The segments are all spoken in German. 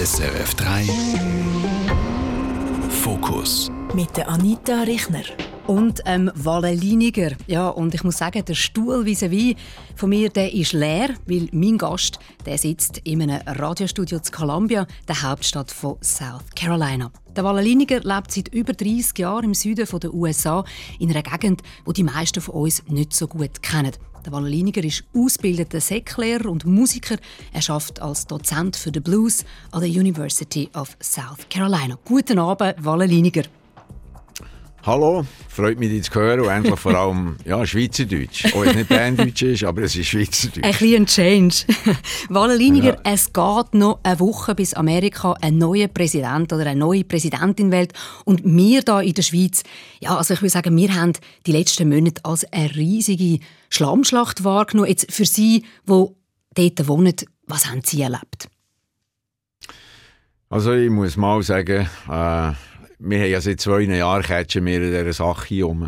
SRF 3 Fokus mit der Anita Richner. Und Walle Liniger. Ja, und ich muss sagen, der Stuhl vis-à-vis von mir, der ist leer, weil mein Gast, der sitzt in einem Radiostudio in Columbia, der Hauptstadt von South Carolina. Der Walle Liniger lebt seit über 30 Jahren im Süden der USA, in einer Gegend, die die meisten von uns nicht so gut kennen. Der Walle Liniger ist ausgebildeter Säcklehrer und Musiker. Er arbeitet als Dozent für den Blues an der University of South Carolina. Guten Abend, Walle Liniger. Hallo, freut mich, dich zu hören und endlich vor allem Schweizerdeutsch. Auch wenn es nicht Berndeutsch ist, aber es ist Schweizerdeutsch. Ein bisschen Change. Walle Liniger, es geht noch eine Woche, bis Amerika einen neuen Präsident oder eine neue Präsidentin wählt. Und wir hier in der Schweiz, ja, also ich würde sagen, wir haben die letzten Monate als eine riesige Schlammschlacht wahrgenommen. Jetzt für Sie, die dort wohnen, was haben Sie erlebt? Also ich muss mal sagen, wir haben ja seit 2 Jahren catchen wir in dieser Sache hier rum.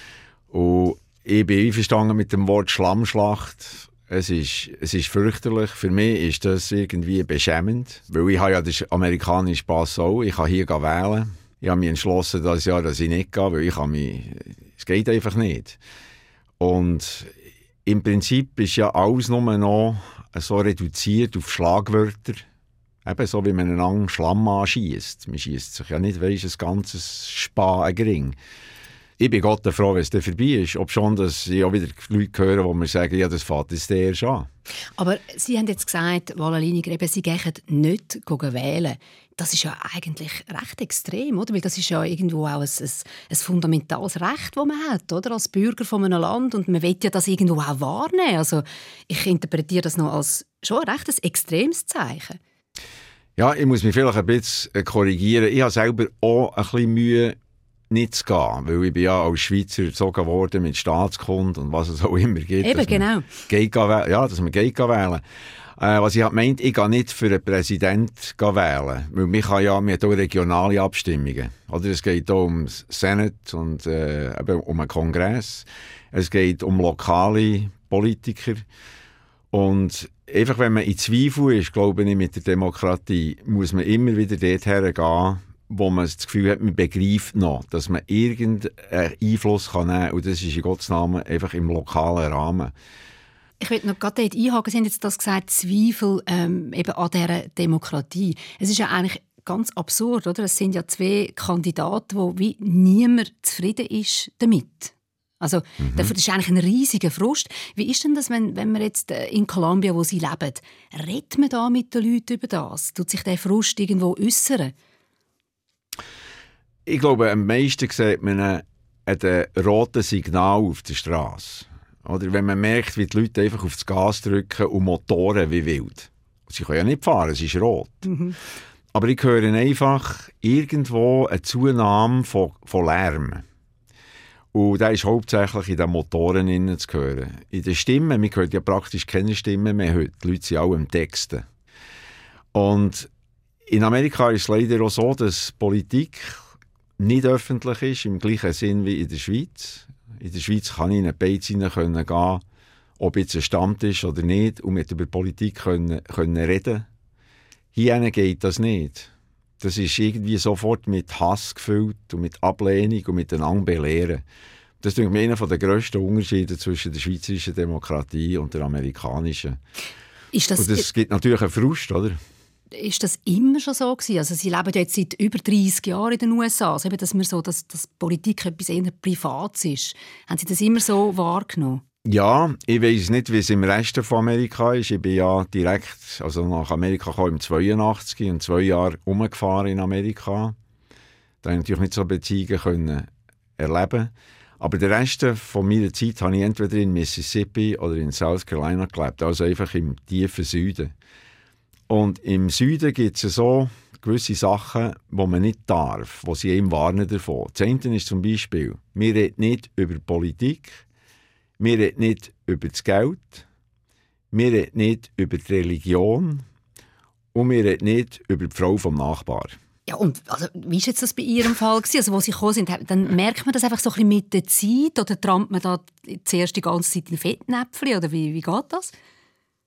Und ich bin einverstanden mit dem Wort Schlammschlacht. Es ist fürchterlich. Für mich ist das irgendwie beschämend. Weil ich habe ja den amerikanischen Pass auch. Ich kann hier wählen. Ich habe mich entschlossen, dass ich nicht gehe, weil es geht einfach nicht. Und im Prinzip ist ja alles nur noch so reduziert auf Schlagwörter. Eben so, wie man einen Schlamm anschiesst. Man schiesst sich ja nicht, ein ganzes Span gering. Ich bin Gott froh, wenn es dann vorbei ist. Obschon, dass ich auch wieder Leute höre, die mir sagen, ja, das fängt jetzt erst an. Aber Sie haben jetzt gesagt, Walle Liniger, Sie gehen nicht wählen. Das ist ja eigentlich recht extrem, oder? Weil das ist ja irgendwo auch ein fundamentales Recht, das man hat, oder? Als Bürger von einem Land. Und man will ja das irgendwo auch wahrnehmen. Also ich interpretiere das noch als schon recht ein extremes Zeichen. Ja, ich muss mich vielleicht ein bisschen korrigieren. Ich habe selber auch ein bisschen Mühe, nicht zu gehen, weil ich bin ja als Schweizer erzogen worden mit Staatskunde und was es auch immer gibt. Eben, genau. Dass man geht wählen. Was ich halt meint, ich gehe nicht für einen Präsidenten wählen, weil wir haben auch regionale Abstimmungen. Oder es geht auch um das Senate und eben um einen Kongress. Es geht um lokale Politiker. Und einfach, wenn man in Zweifel ist, glaube ich, mit der Demokratie, muss man immer wieder dorthin gehen, wo man das Gefühl hat, man begreift noch, dass man irgendeinen Einfluss nehmen kann. Und das ist in Gottes Namen einfach im lokalen Rahmen. Ich will noch gerade dort einhaken. Sie haben jetzt das gesagt, Zweifel eben an dieser Demokratie. Es ist ja eigentlich ganz absurd, oder? Es sind ja 2 Kandidaten, wo wie niemand zufrieden ist damit. Also, das ist eigentlich ein riesiger Frust. Wie ist denn das, wenn wir jetzt in Columbia, wo Sie leben, redet man da mit den Leuten über das? Tut sich der Frust irgendwo äußern? Ich glaube, am meisten sieht man ein rotes Signal auf der Straße. Oder wenn man merkt, wie die Leute einfach auf das Gas drücken und Motoren wie wild. Sie können ja nicht fahren, es ist rot. Aber ich höre einfach irgendwo eine Zunahme von Lärm. Und der ist hauptsächlich in den Motoren zu hören. In den Stimmen, man hört ja praktisch keine Stimmen mehr heute. Die Leute sind auch im Texten. Und in Amerika ist es leider auch so, dass Politik nicht öffentlich ist, im gleichen Sinn wie in der Schweiz. In der Schweiz kann ich in eine Beiz gehen, ob jetzt ein Stammtisch oder nicht, und mit über Politik können reden. Hier geht das nicht. Das ist irgendwie sofort mit Hass gefüllt und mit Ablehnung und miteinander belehren. Das ist mir einer der grössten Unterschiede zwischen der schweizerischen Demokratie und der amerikanischen. Und das gibt natürlich einen Frust, oder? Ist das immer schon so gewesen? Also Sie leben ja jetzt seit über 30 Jahren in den USA. Also eben, dass Politik etwas eher Privates ist. Haben Sie das immer so wahrgenommen? Ja, ich weiss nicht, wie es im Rest von Amerika ist. Ich bin ja direkt nach Amerika gekommen im 82 und 2 Jahre rumgefahren in Amerika. Da konnte ich natürlich nicht so Beziehungen erleben. Aber den Rest von meiner Zeit habe ich entweder in Mississippi oder in South Carolina gelebt, also einfach im tiefen Süden. Und im Süden gibt es so gewisse Sachen, die man nicht darf, die sie ihm warnen davon. Das eine ist zum Beispiel, wir reden nicht über Politik, wir reden nicht über das Geld, wir reden nicht über die Religion und wir reden nicht über die Frau vom Nachbar. Ja, und also, wie war das bei Ihrem Fall? Also, wo Sie gekommen sind, dann merkt man das einfach so ein bisschen mit der Zeit oder trampt man da zuerst die ganze Zeit in Fettnäpfchen oder wie geht das?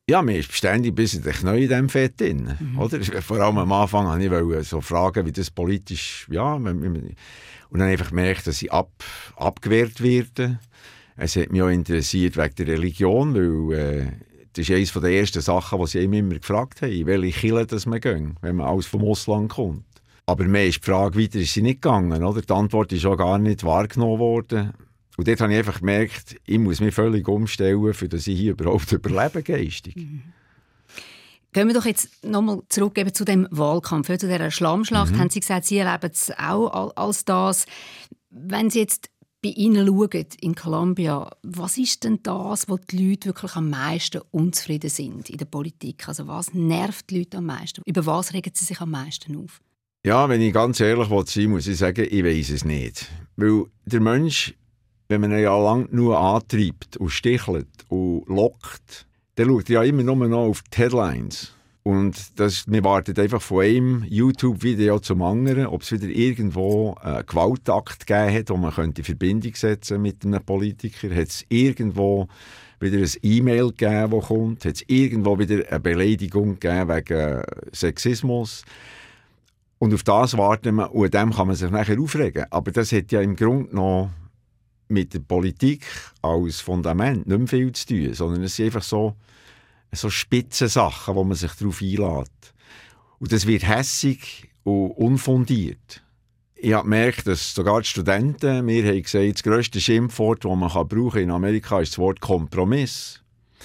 Ja, mir ist beständig ein bisschen neu in diesem Fett drin. Oder? Vor allem am Anfang wollte ich so fragen, wie das politisch... Ja, und dann einfach gemerkt, dass ich abgewehrt werde. Es hat mich auch interessiert wegen der Religion, weil das ist eines der ersten Sachen, die sie immer gefragt haben, welche Kirche das man geht, wenn man alles vom Ausland kommt. Aber mehr ist die Frage, weiter ist sie nicht gegangen. Oder? Die Antwort ist auch gar nicht wahrgenommen worden. Und dort habe ich einfach gemerkt, ich muss mich völlig umstellen, für dass ich hier überhaupt überlebe geistig. Gehen wir doch jetzt nochmal zurück zu dem Wahlkampf, zu dieser Schlammschlacht. Haben Sie gesagt, Sie erleben es auch als das. Wenn Sie jetzt bei Ihnen schauen, in Columbia, was ist denn das, wo die Leute wirklich am meisten unzufrieden sind in der Politik? Also was nervt die Leute am meisten? Über was regen sie sich am meisten auf? Ja, wenn ich ganz ehrlich sein will, muss ich sagen, ich weiss es nicht. Weil der Mensch, wenn man ihn ja lang nur antreibt und stichelt und lockt, dann schaut er ja immer nur noch auf die Headlines. Und wir warten einfach von einem YouTube-Video zum anderen, ob es wieder irgendwo einen Gewaltakt gegeben hat, wo man in Verbindung setzen mit einem Politiker. Hat es irgendwo wieder ein E-Mail gegeben, das kommt? Hat es irgendwo wieder eine Beleidigung gegeben wegen Sexismus? Und auf das warten wir, und dem kann man sich nachher aufregen. Aber das hat ja im Grunde noch mit der Politik als Fundament nicht mehr viel zu tun, sondern es sind einfach so spitze Sachen, wo man sich darauf einlässt. Und das wird hässig und unfundiert. Ich habe gemerkt, dass sogar die Studenten mir haben gesagt, das grösste Schimpfwort, das man brauchen in Amerika, ist das Wort Kompromiss.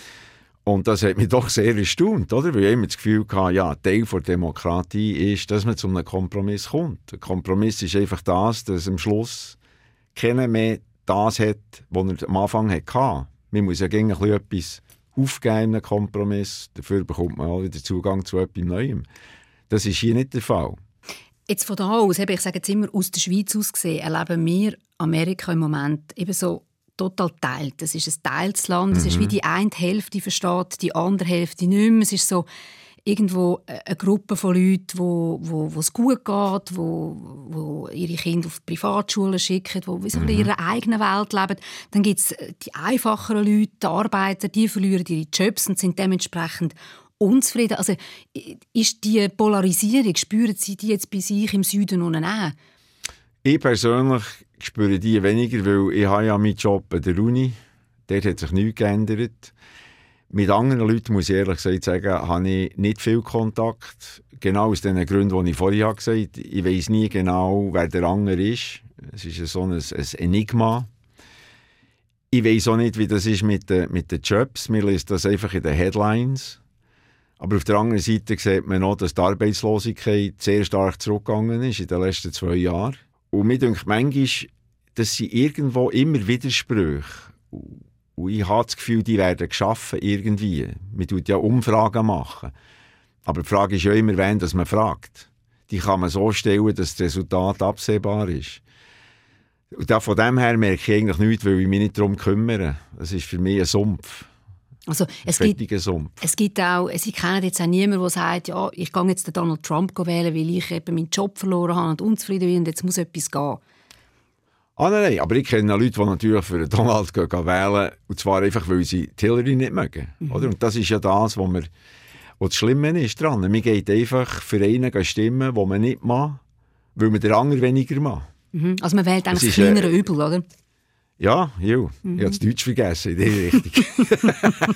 Und das hat mich doch sehr erstaunt, oder? Weil ich immer das Gefühl hatte, ja, Teil der Demokratie ist, dass man zu einem Kompromiss kommt. Ein Kompromiss ist einfach das, dass am Schluss keiner mehr das hat, was er am Anfang hatte. Man muss ja gegen etwas aufgeben in einem Kompromiss. Dafür bekommt man auch wieder Zugang zu etwas Neuem. Das ist hier nicht der Fall. Jetzt von da aus, ich sage jetzt immer aus der Schweiz aus gesehen, erleben wir Amerika im Moment eben so total teilt. Es ist ein teiltes Land. Es ist wie die eine Hälfte versteht, die andere Hälfte nicht mehr. Es ist so irgendwo eine Gruppe von Leuten, wo es gut geht, wo ihre Kinder auf Privatschulen schicken, die so in ihrer eigenen Welt leben. Dann gibt es die einfacheren Leute, die Arbeiter, die verlieren ihre Jobs und sind dementsprechend unzufrieden. Also ist die Polarisierung, spüren Sie die jetzt bei sich im Süden unten auch? Ich persönlich spüre die weniger, weil ich habe ja meinen Job an der Uni. Dort hat sich nichts geändert. Mit anderen Leuten, muss ich ehrlich gesagt sagen, habe ich nicht viel Kontakt. Genau aus den Gründen, die ich vorher gesagt habe. Ich weiss nie genau, wer der andere ist. Es ist so ein Enigma. Ich weiss auch nicht, wie das ist mit den Jobs. Mir liest das einfach in den Headlines. Aber auf der anderen Seite sieht man auch, dass die Arbeitslosigkeit sehr stark zurückgegangen ist in den letzten 2 Jahren. Und mir denkt manchmal, dass sie irgendwo immer Widersprüche. Und ich habe das Gefühl, die werden geschaffen irgendwie. Man tut ja Umfragen machen. Aber die Frage ist ja immer, wen das man fragt. Die kann man so stellen, dass das Resultat absehbar ist. Und von dem her merke ich eigentlich nichts, weil ich mich nicht darum kümmere. Das ist für mich ein Sumpf. Also es gibt auch, Sie kennen jetzt auch niemanden, der sagt, ja, ich gehe jetzt den Donald Trump wählen, weil ich eben meinen Job verloren habe und unzufrieden bin und jetzt muss etwas gehen. Nein, aber ich kenne Leute, die natürlich für Donald wählen, und zwar einfach, weil sie Hillary nicht mögen. Oder? Und das ist ja das, was das Schlimme ist dran. Man geht einfach für einen stimmen, den man nicht macht, weil man den anderen weniger macht. Also man wählt eigentlich das kleinere Übel, oder? Ja, ich habe das Deutsch vergessen in diese Richtung.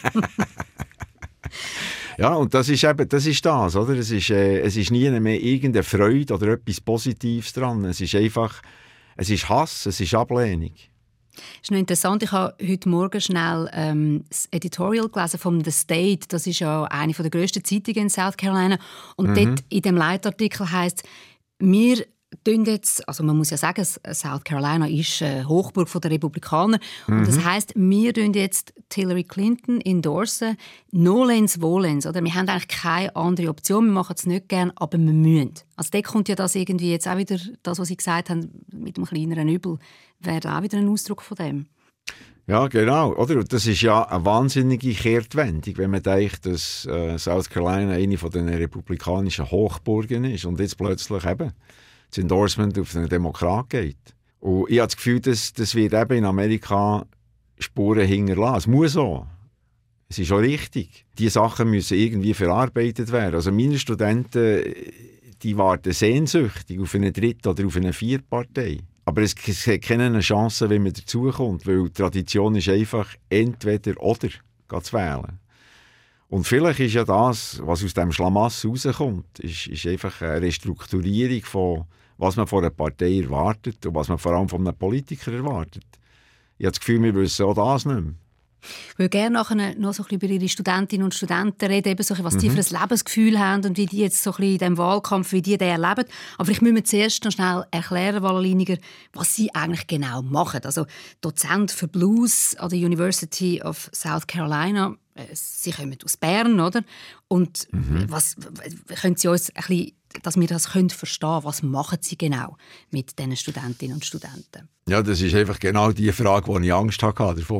Ja, und das ist das, oder? Es ist nie mehr irgendeine Freude oder etwas Positives dran. Es ist einfach, es ist Hass, es ist Ablehnung. Das ist noch interessant, ich habe heute Morgen schnell das Editorial gelesen von The State. Das ist ja eine der grössten Zeitungen in South Carolina. Und dort in dem Leitartikel heisst, wir jetzt, also man muss ja sagen, South Carolina ist Hochburg der Republikaner. Und das heisst, wir jetzt Hillary Clinton endorsen, nolens volens. Oder? Wir haben eigentlich keine andere Option, wir machen es nicht gern, aber wir müssen. Also da kommt ja das irgendwie jetzt auch wieder, das, was Sie gesagt haben, mit dem kleineren Übel, wäre auch wieder ein Ausdruck von dem. Ja, genau. Oder? Das ist ja eine wahnsinnige Kehrtwendung, wenn man denkt, dass South Carolina eine von den republikanischen Hochburgen ist und jetzt plötzlich eben das Endorsement auf einen Demokrat geht. Und ich habe das Gefühl, das wird eben in Amerika Spuren hinterlassen. Es muss so. Es ist auch richtig. Diese Sachen müssen irgendwie verarbeitet werden. Also meine Studenten, die warten sehnsüchtig auf eine Dritt- oder auf eine Viertpartei. Aber es hat keine Chance, wenn man dazukommt, weil die Tradition ist einfach entweder oder zu wählen. Und vielleicht ist ja das, was aus dem Schlamassel rauskommt, ist einfach eine Restrukturierung von was man von einer Partei erwartet und was man vor allem von einem Politiker erwartet. Ich habe das Gefühl, wir wissen auch das nicht mehr. Ich würde gerne nachher noch so ein bisschen über Ihre Studentinnen und Studenten reden, eben so, was die für ein Lebensgefühl haben und wie die jetzt so ein bisschen in diesem Wahlkampf, wie die den erleben. Aber vielleicht müssen wir zuerst noch schnell erklären, Vala Liniger, was Sie eigentlich genau machen. Also Dozent für Blues an der University of South Carolina. Sie kommen aus Bern, oder? Und was können Sie uns ein bisschen, dass wir das verstehen können, was machen Sie genau mit diesen Studentinnen und Studenten? Ja, das ist einfach genau die Frage, die ich Angst hatte davon.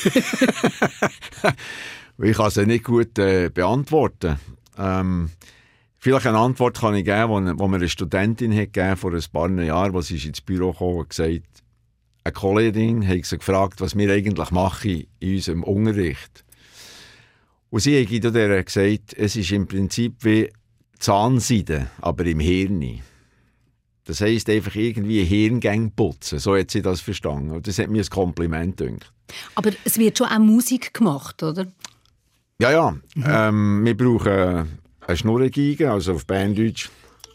Ich kann sie nicht gut beantworten. Vielleicht eine Antwort kann ich geben, die mir eine Studentin hat gegeben vor ein paar Jahren, als sie ins Büro kam und gesagt, eine Kollegin hat sie gefragt, was wir eigentlich machen in unserem Unterricht. Und sie hat ihr gesagt, es ist im Prinzip wie Zahnseide, aber im Hirn. Das heisst einfach irgendwie Hirngänge putzen. So hat sie das verstanden. Und das hat mir ein Kompliment gedacht. Aber es wird schon auch Musik gemacht, oder? Ja. Wir brauchen eine Schnurrengeige, also auf Berndeutsch.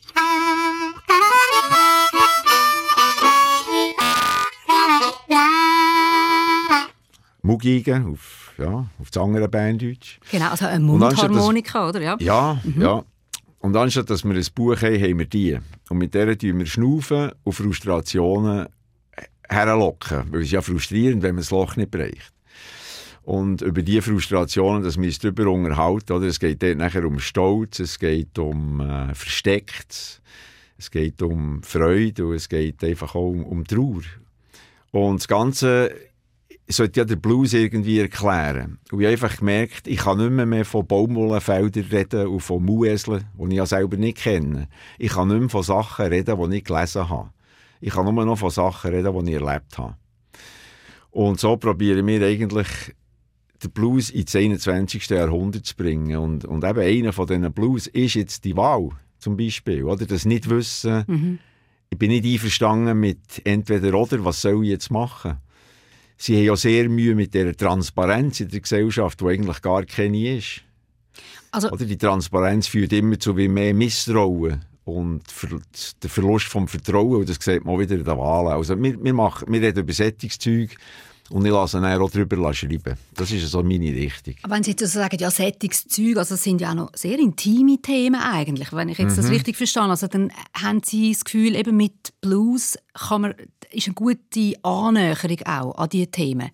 Mugiige auf das andere Berndeutsch. Genau, also eine Mundharmonika, oder? Ja. Und anstatt dass wir ein Buch haben, haben wir die. Und mit der tun wir schnaufen und Frustrationen herlocken. Weil es ist ja frustrierend, wenn man das Loch nicht bereicht. Und über diese Frustrationen, dass wir uns darüber unterhalten. Oder? Es geht dort nachher um Stolz, es geht um Verstecktes, es geht um Freude und es geht einfach auch um Trauer. Und das Ganze sollte ja der Blues irgendwie erklären. Und ich habe einfach gemerkt, ich kann nicht mehr von Baumwollenfeldern reden und von Mueseln, die ich ja selber nicht kenne. Ich kann nicht mehr von Sachen reden, die ich gelesen habe. Ich kann nur noch von Sachen reden, die ich erlebt habe. Und so probieren wir eigentlich, den Blues ins 21. Jahrhundert zu bringen. Und eben einer von diesen Blues ist jetzt die Wahl, zum Beispiel. Oder? Das Nicht-Wissen. Ich bin nicht einverstanden mit entweder oder, was soll ich jetzt machen? Sie haben ja sehr Mühe mit dieser Transparenz in der Gesellschaft, die eigentlich gar keine ist. Also, oder die Transparenz führt immer zu mehr Misstrauen und der Verlust vom Vertrauen. Und das sieht man auch wieder in den Wahlen. Also wir reden über Sättigungszeug und ich lasse dann auch darüber schreiben. Das ist so meine Richtung. Aber wenn Sie jetzt so sagen, ja, Sättigungszeug, also das sind ja auch noch sehr intime Themen eigentlich, wenn ich jetzt das richtig verstehe. Also dann haben Sie das Gefühl, eben mit Blues ist eine gute Annäherung auch an diese Themen?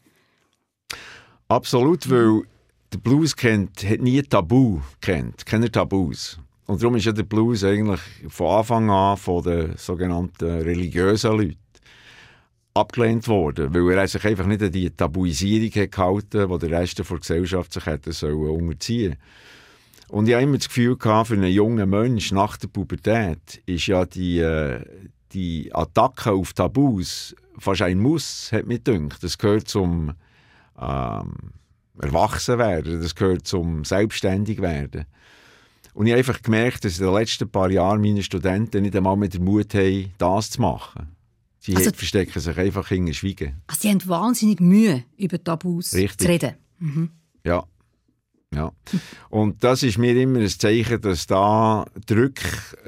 Absolut, weil der Blues hat nie Tabu kennt, keine Tabus. Und darum ist ja der Blues eigentlich von Anfang an von den sogenannten religiösen Leuten abgelehnt worden, weil er sich einfach nicht an die Tabuisierung gehalten hat, die der Rest der Gesellschaft sich hätte unterziehen. Und ich hatte immer das Gefühl gehabt, für einen jungen Menschen nach der Pubertät ist ja die Attacke auf Tabus fast ein Muss, hat mir gedacht. Das gehört zum Erwachsenwerden, das gehört zum Selbstständigwerden. Und ich habe einfach gemerkt, dass in den letzten paar Jahren meine Studenten nicht einmal mit dem Mut haben, das zu machen. Sie verstecken sich einfach hinter Schweigen. Also sie haben wahnsinnig Mühe, über Tabus zu reden. Ja. Und das ist mir immer ein Zeichen, dass da Druck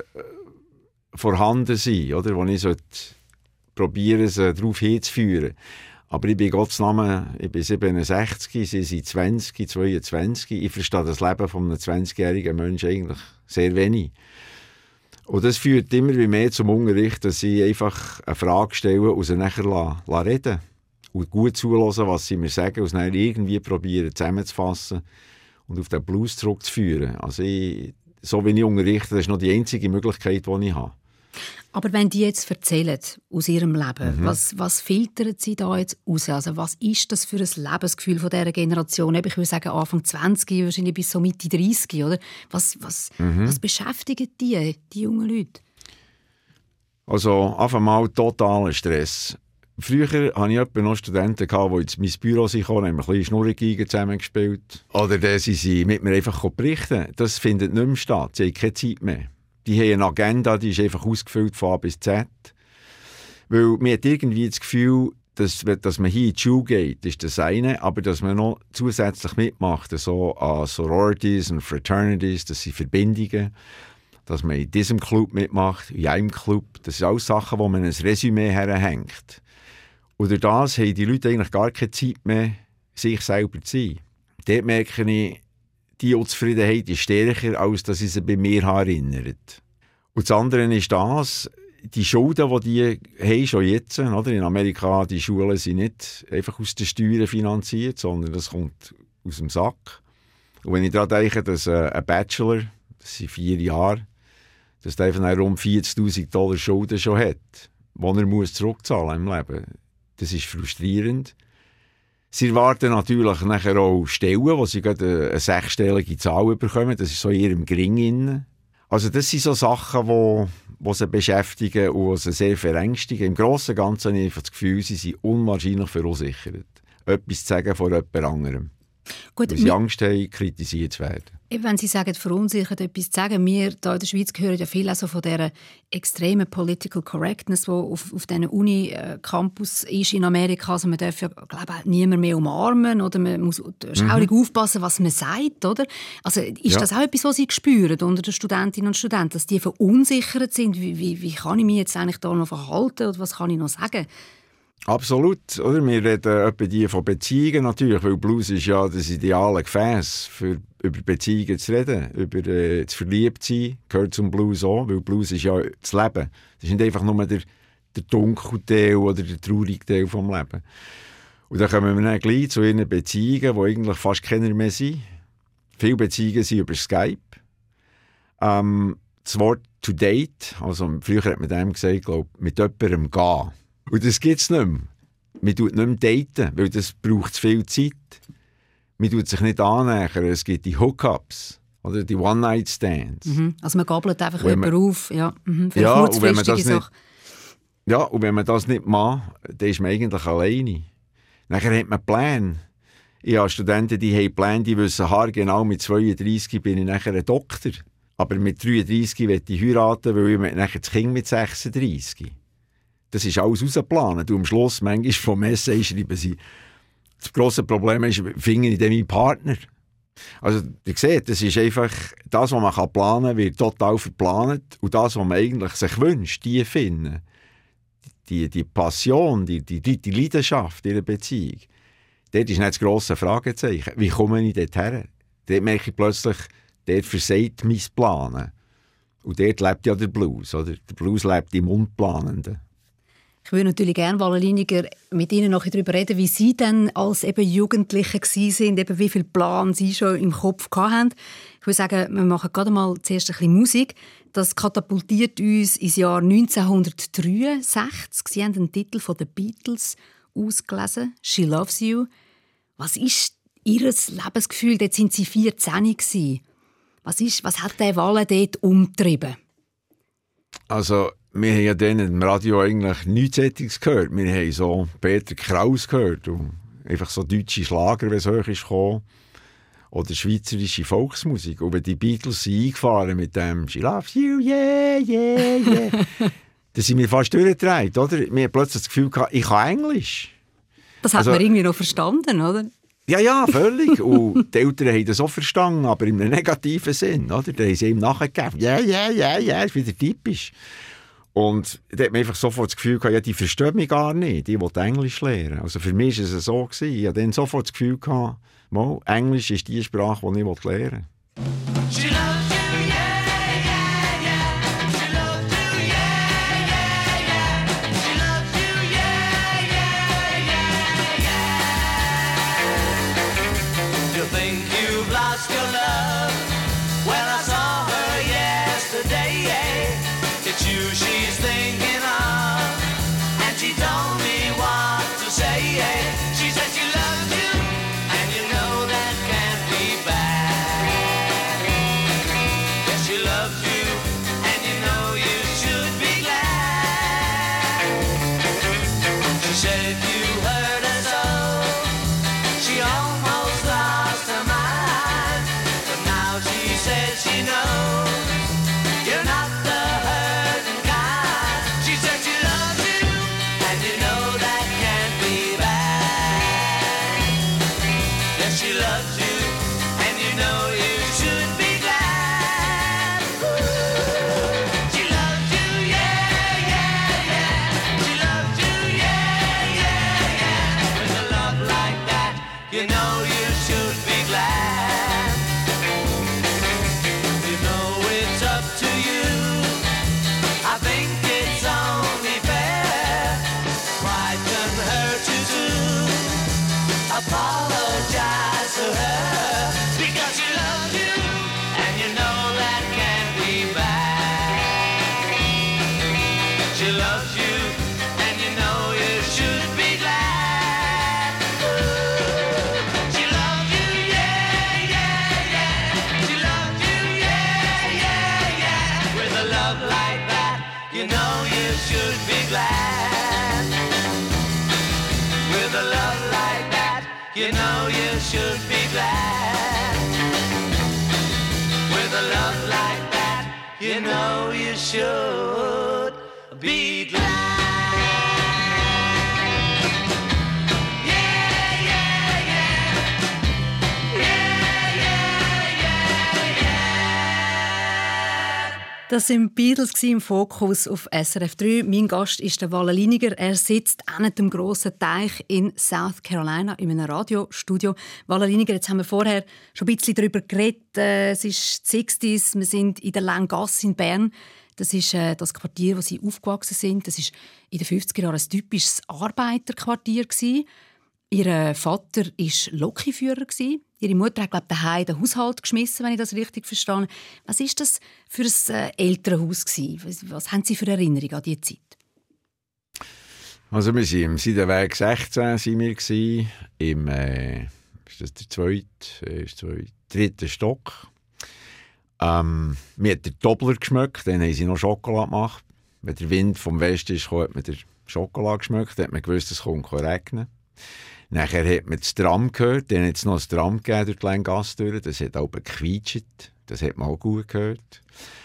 vorhanden sind, oder? Wo ich probieren sie darauf hinzuführen. Aber ich bin Gottes Namen, ich bin 67, sie sind 20, 22. Ich verstehe das Leben von einem 20-jährigen Menschen eigentlich sehr wenig. Und das führt immer mehr zum Unterricht, dass ich einfach eine Frage stelle und sie nachher reden und gut zuhören, was sie mir sagen, und dann irgendwie probieren zusammenzufassen und auf den Blues zurückzuführen. Also so wie ich unterrichte, das ist noch die einzige Möglichkeit, die ich habe. Aber wenn die jetzt erzählen aus ihrem Leben, was filtern sie da jetzt raus? Also was ist das für ein Lebensgefühl von dieser Generation? Ich würde sagen Anfang 20, wahrscheinlich bis so Mitte 30, oder? Was beschäftigt die jungen Leute? Also einfach mal totaler Stress. Früher hatte ich etwa noch Studenten, die ins mein Büro kamen, haben ein bisschen Schnurrengeige zusammengespielt. Oder dann sind sie mit mir einfach berichten. Das findet nicht mehr statt. Sie haben keine Zeit mehr. Die haben eine Agenda, die ist einfach ausgefüllt von A bis Z. Weil man hat irgendwie das Gefühl, dass man hier in die Schule geht, ist das eine, aber dass man noch zusätzlich mitmacht, so an Sororities und Fraternities, das sind Verbindungen, dass man in diesem Club mitmacht, in einem Club, das sind alles Sachen, wo man ein Resümee herhängt. Und durch das haben die Leute eigentlich gar keine Zeit mehr, sich selber zu sein. Dort merke ich, die Unzufriedenheit ist stärker, als dass sie sich bei mir erinnert. Und das andere ist das, die Schulden, die haben schon jetzt, oder? In Amerika, die Schulen sind nicht einfach aus den Steuern finanziert, sondern das kommt aus dem Sack. Und wenn ich daran denke, dass ein Bachelor, das sind 4 Jahre, dass der einfach rund $40.000 Schulden schon hat, die er muss zurückzahlen im Leben. Das ist frustrierend. Sie erwarten natürlich nachher auch Stellen, wo sie gerade eine 6-stellige Zahl bekommen. Das ist so in ihrem Gring. Also das sind so Sachen, die sie beschäftigen und sie sehr verängstigen. Im Großen und Ganzen habe ich das Gefühl, sie sind unwahrscheinlich verunsichert, etwas zu sagen von jemand anderem. Gut, weil sie Angst haben, kritisiert zu werden. Wenn Sie sagen, verunsichert etwas zu sagen, wir hier in der Schweiz hören ja viel also von dieser extremen Political Correctness, die auf diesen Uni-Campus ist in Amerika. Also man darf ja, glaube ich, niemand mehr umarmen oder man muss schaurig aufpassen, was man sagt, oder? Also ist das auch etwas, was Sie spüren unter den Studentinnen und Studenten, dass die verunsichert sind? Wie kann ich mich jetzt eigentlich da noch verhalten oder was kann ich noch sagen? Absolut, oder? Wir reden etwa die von Beziehungen natürlich, weil Blues ist ja das ideale Gefäß für über Beziehungen zu reden, über das Verliebtsein gehört zum Blues auch, weil Blues ist ja das Leben. Das ist nicht einfach nur der dunkle Teil oder der traurige Teil vom Leben. Und dann kommen wir dann gleich zu ihren Beziehungen, die eigentlich fast keiner mehr sind. Viele Beziehungen sind über Skype. Das Wort «to date», also früher hat man dem gesagt, glaube ich, mit jemandem gehen. Und das gibt es nicht mehr. Man tut nicht mehr daten, weil das braucht zu viel Zeit. Man tut sich nicht annähern. Es gibt die Hookups oder die One-Night-Stands. Also man gabelt einfach jemanden auf. Ja, für ja, kurzfristige Sachen. Ja, und wenn man das nicht macht, dann ist man eigentlich alleine. Nachher hat man Pläne. Ich habe Studenten, die haben Pläne, die wissen haargenau, mit 32 bin ich nachher ein Doktor. Aber mit 33 will ich heiraten, weil ich nachher das Kind mit 36. Das ist alles rausgeplant. Und am Schluss, manchmal vom Essay schreiben sie, das grosse Problem ist, finde ich meinen Partner. Also, ihr seht, das ist einfach, das, was man planen kann, wird total verplant. Und das, was man eigentlich sich wünscht, die finden. Die Passion, die Leidenschaft in der Beziehung. Dort ist nicht das grosse Fragezeichen. Wie komme ich dort her? Dort merke ich plötzlich, dort versagt mein Planen. Und dort lebt ja der Blues. Oder? Der Blues lebt im Unplanenden. Ich würde natürlich gerne, Walla Liniger, mit Ihnen noch darüber reden, wie Sie denn als eben Jugendliche waren, eben wie viel Plan Sie schon im Kopf hatten. Ich würde sagen, wir machen gerade mal zuerst ein bisschen Musik. Das katapultiert uns ins Jahr 1963. Sie haben den Titel von den Beatles ausgelesen, «She Loves You». Was ist Ihr Lebensgefühl? Dort waren Sie 14 Was hat der Walla dort umgetrieben? Also, wir haben ja dann im Radio eigentlich nichts Sättiges gehört. Wir haben so Peter Kraus gehört und einfach so deutsche Schlager, wenn es hoch ist gekommen. Oder schweizerische Volksmusik. Und wenn die Beatles sind eingefahren mit dem «She loves you, yeah, yeah, yeah», dann sind wir fast durchgedreht, oder? Wir haben plötzlich das Gefühl gehabt, ich kann Englisch. Das hat man irgendwie noch verstanden, oder? Ja, völlig. Und die Eltern haben das auch verstanden, aber in einem negativen Sinn, oder? Da haben sie ihm nachgegeben. Ja, das ist wieder typisch. Und da hat man einfach sofort das Gefühl gehabt, ja, die verstehen mich gar nicht, die wollen Englisch lernen. Also für mich war es so. Ich hatte dann sofort das Gefühl gehabt, Englisch ist die Sprache, die ich lernen will. love like that, you know you should be glad. With a love like that, you know you should be glad. With a love like that, you know you should be glad. Das waren Beatles im Fokus auf SRF 3. Mein Gast ist der Walle Liniger. Er sitzt an dem grossen Teich in South Carolina in einem Radiostudio. Walle Liniger, jetzt haben wir vorher schon ein bisschen darüber geredet. Es ist die 60s, wir sind in der Länggasse in Bern. Das ist das Quartier, wo Sie aufgewachsen sind. Das war in den 50er Jahren ein typisches Arbeiterquartier. Ihr Vater war Lokführer. Ihre Mutter hat, glaube ich, daheim den Haushalt geschmissen, wenn ich das richtig verstehe. Was war das für ein Elternhaus? Was haben Sie für Erinnerungen an diese Zeit? Also wir waren im Seidenweg 16 im ist das der dritte Stock. Mir hat der Doppler geschmeckt, dann haben sie noch Schokolade gemacht. Wenn der Wind vom Westen kam, hat man der Schokolade geschmeckt, dann hat man gewusst, es kommt regnen. Nachher hat man das Tram gehört, dann hat es noch ein Tram gegeben durch die Länggasse durch. Das hat auch gequietscht, das hat man auch gut gehört.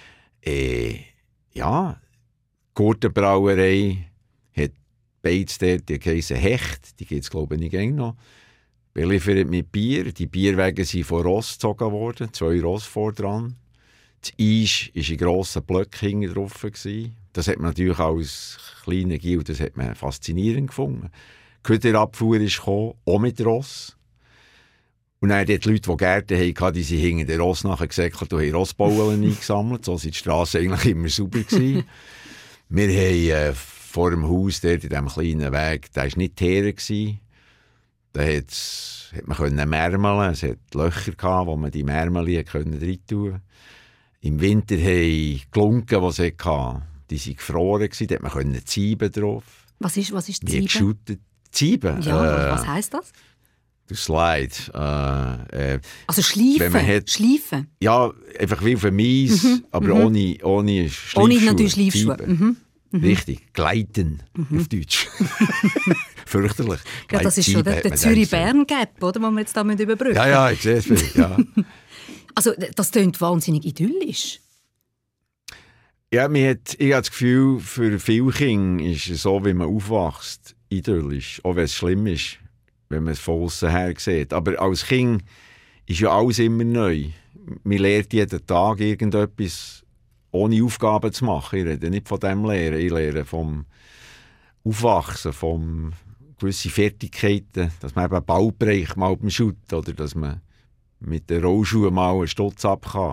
Ja, die Gurtenbrauerei hat beides dort, die heissen Hecht, die gibt es glaube ich nicht noch. Beliefert mit Bier, die Bierwege sind von Ross gezogen worden, 2 Ross vor dran. Das Eis war in grossen Blöcken hinten drauf. Das hat man natürlich als kleiner Gil, das hat man faszinierend gefunden. Die Güterabfuhr ist gekommen, auch mit Ross. Und dann die Leute, die Gärten hatten, die sind hinter den Ross nachher gesäckelt und haben Rossbauen eingesammelt. So war die Strasse eigentlich immer sauber. Wir haben vor dem Haus, dort in diesem kleinen Weg, der war nicht Teere. Da hat man märmeln. Es hat Löcher gehabt, wo man die Märmel rein tun konnte. Im Winter haben die Glunken, die es hatte, die waren gefroren. Da hat man Zwiebeln drauf. Was ist Zwiebeln? Zwiebeln? Ja, was heisst das? Du Slide. Also schleifen? Schleifen? Ja, einfach wie auf einem Eis, aber ohne Schleifschuhe. Ohne natürlich Schleifschuhe. Richtig, gleiten auf Deutsch. Fürchterlich. Ja, das ist schon der Zürich-Bern-Gap, oder, den wir jetzt da überbrücken müssen. Ja, ich sehe es. Ja. Also, das klingt wahnsinnig idyllisch. Ja, ich habe das Gefühl, für viele Kinder ist es so, wie man aufwächst, idyllisch. Auch wenn es schlimm ist, wenn man es von außen her sieht. Aber als Kind ist ja alles immer neu. Man lernt jeden Tag irgendetwas, ohne Aufgaben zu machen. Ich rede nicht von dem Lehren. Ich lehre vom Aufwachsen, von gewissen Fertigkeiten, dass man eben einen Ball bricht, mal beim Schutt, oder dass man mit den Rollschuhen mal einen Stutz ab kann.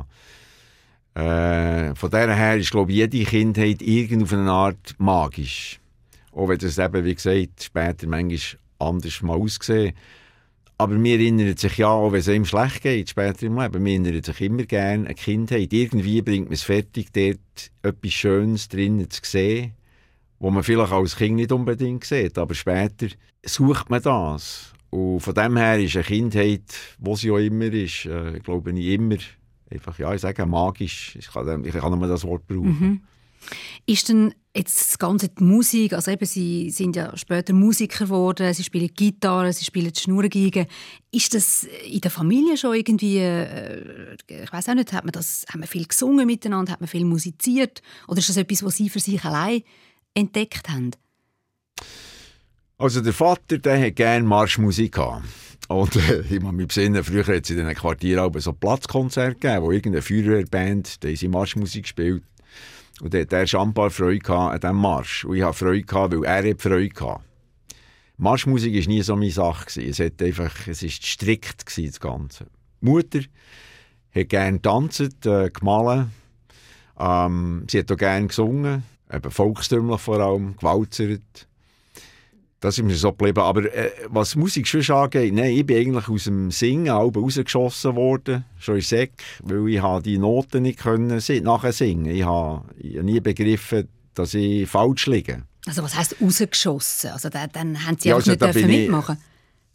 Von daher her ist, glaube ich, jede Kindheit irgendeine Art magisch. Auch wenn das eben, wie gesagt, später manchmal anders mal aussehen. Aber mir erinnert sich ja, auch wenn es einem schlecht geht, später im Leben, mir erinnert sich immer gerne eine Kindheit. Irgendwie bringt man es fertig, dort etwas Schönes drinnen zu sehen, was man vielleicht als Kind nicht unbedingt sieht. Aber später sucht man das. Und von dem her ist eine Kindheit, wo sie auch immer ist, glaube ich, immer einfach, ja, ich sage magisch. Ich kann nur das Wort brauchen. Ist denn jetzt das Ganze die Musik, also eben, Sie sind ja später Musiker geworden, Sie spielen Gitarre, Sie spielen die Schnurrgeige. Ist das in der Familie schon irgendwie, ich weiss auch nicht, hat man viel gesungen miteinander, hat man viel musiziert? Oder ist das etwas, was Sie für sich allein entdeckt haben? Also der Vater, der hat gerne Marschmusik gehabt. Und ich muss mich besinnen, früher hat es in diesen Quartieren so Platzkonzerte gegeben, wo irgendeine Feuerwehrband diese Marschmusik gespielt. Und der hat schambar Freude an diesem Marsch. Und ich hatte Freude, weil er Freude hatte. Marschmusik war nie so meine Sache. Es war strikt, das Ganze. Die Mutter hat gerne getanzt, gemalt. Sie hat auch gerne gesungen, eben volkstümlich vor allem, gewalzert. Das ist mir so geblieben. Aber was Musik schon angeht, nein, ich bin eigentlich aus dem Singen rausgeschossen worden, schon in Sek, weil ich die Noten nicht nachher singen konnte. Ich habe nie begriffen, dass ich falsch liege. Also was heisst rausgeschossen? Also dann haben Sie auch nicht mitmachen?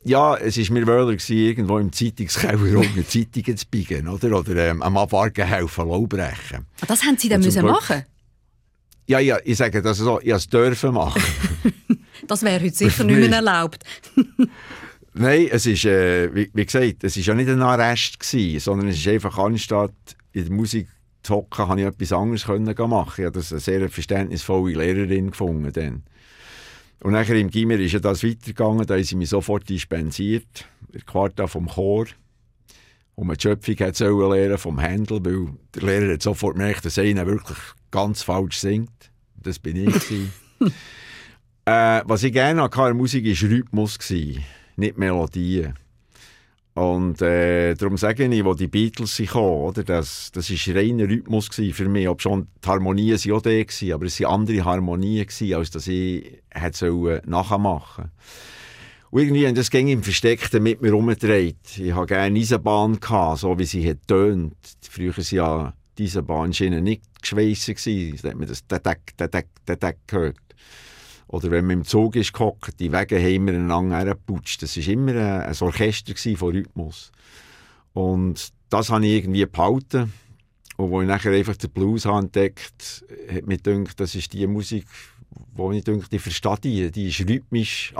Ja, es war mir wohler, irgendwo im Zeitungskeller unten Zeitungen zu biegen, oder am Abwarten helfen, brechen. Das haben Sie dann müssen machen? Ja, ich sage das so, ich durfte machen. Das wäre heute sicher nicht mehr erlaubt. Nein, es ist, wie gesagt, es war ja nicht ein Arrest gewesen, sondern es ist einfach, anstatt in der Musik zu hocken, habe ich etwas anderes machen. Ich habe das eine sehr verständnisvolle Lehrerin gefunden. Dann. Und nachher im Gimmer ist ja das weitergegangen, da haben sie mich sofort dispensiert, in der Quarta vom Chor, wo man die Schöpfung hat lernen vom Händel, weil der Lehrer hat sofort gemerkt, dass einer wirklich ganz falsch singt. Das bin ich. Was ich gerne hatte in der Musik war Rhythmus, nicht Melodien. Und darum sage ich, als die Beatles kamen, oder, das war reiner Rhythmus für mich. Ob schon die Harmonien waren auch da, aber es waren andere Harmonien, als dass ich nachmachen. Und irgendwie haben das ging im Versteckten mit mir herumgedreht. Ich hatte gerne Eisenbahn, so wie sie tönt. Früher waren ja die Eisenbahnschienen nicht geschweissen. Da hat man das Tatak gehört. Oder wenn man im Zug ist gehockt, die Wege haben wir einander hergeputscht. Das war immer ein Orchester von Rhythmus. Und das habe ich irgendwie behalten. Und als ich nachher einfach den Blues entdeckt habe, hat mir gedacht, das ist die Musik, die ich denke, die verstehe. Die ist rhythmisch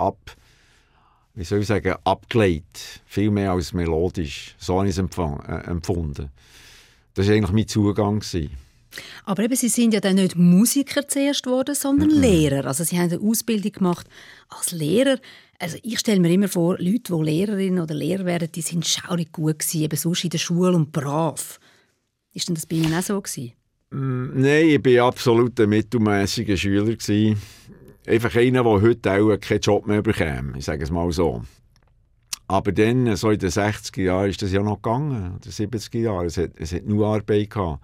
abgelegt. Viel mehr als melodisch. So habe ich es empfunden. Das war eigentlich mein Zugang. Aber eben, Sie sind ja dann nicht Musiker zuerst geworden, sondern Lehrer. Also Sie haben eine Ausbildung gemacht als Lehrer. Also ich stelle mir immer vor, Leute, die Lehrerin oder Lehrer werden, die sind schaurig gut gewesen, eben sonst in der Schule und brav. Ist denn das bei Ihnen auch so gewesen? Nein, ich war absolut ein mittelmässiger Schüler gewesen. Einfach einer, der heute auch keinen Job mehr bekäme. Ich sage es mal so. Aber dann, so in den 60er Jahren, ist das ja noch gegangen. In den 70er Jahren. Es hat nur Arbeit gehabt.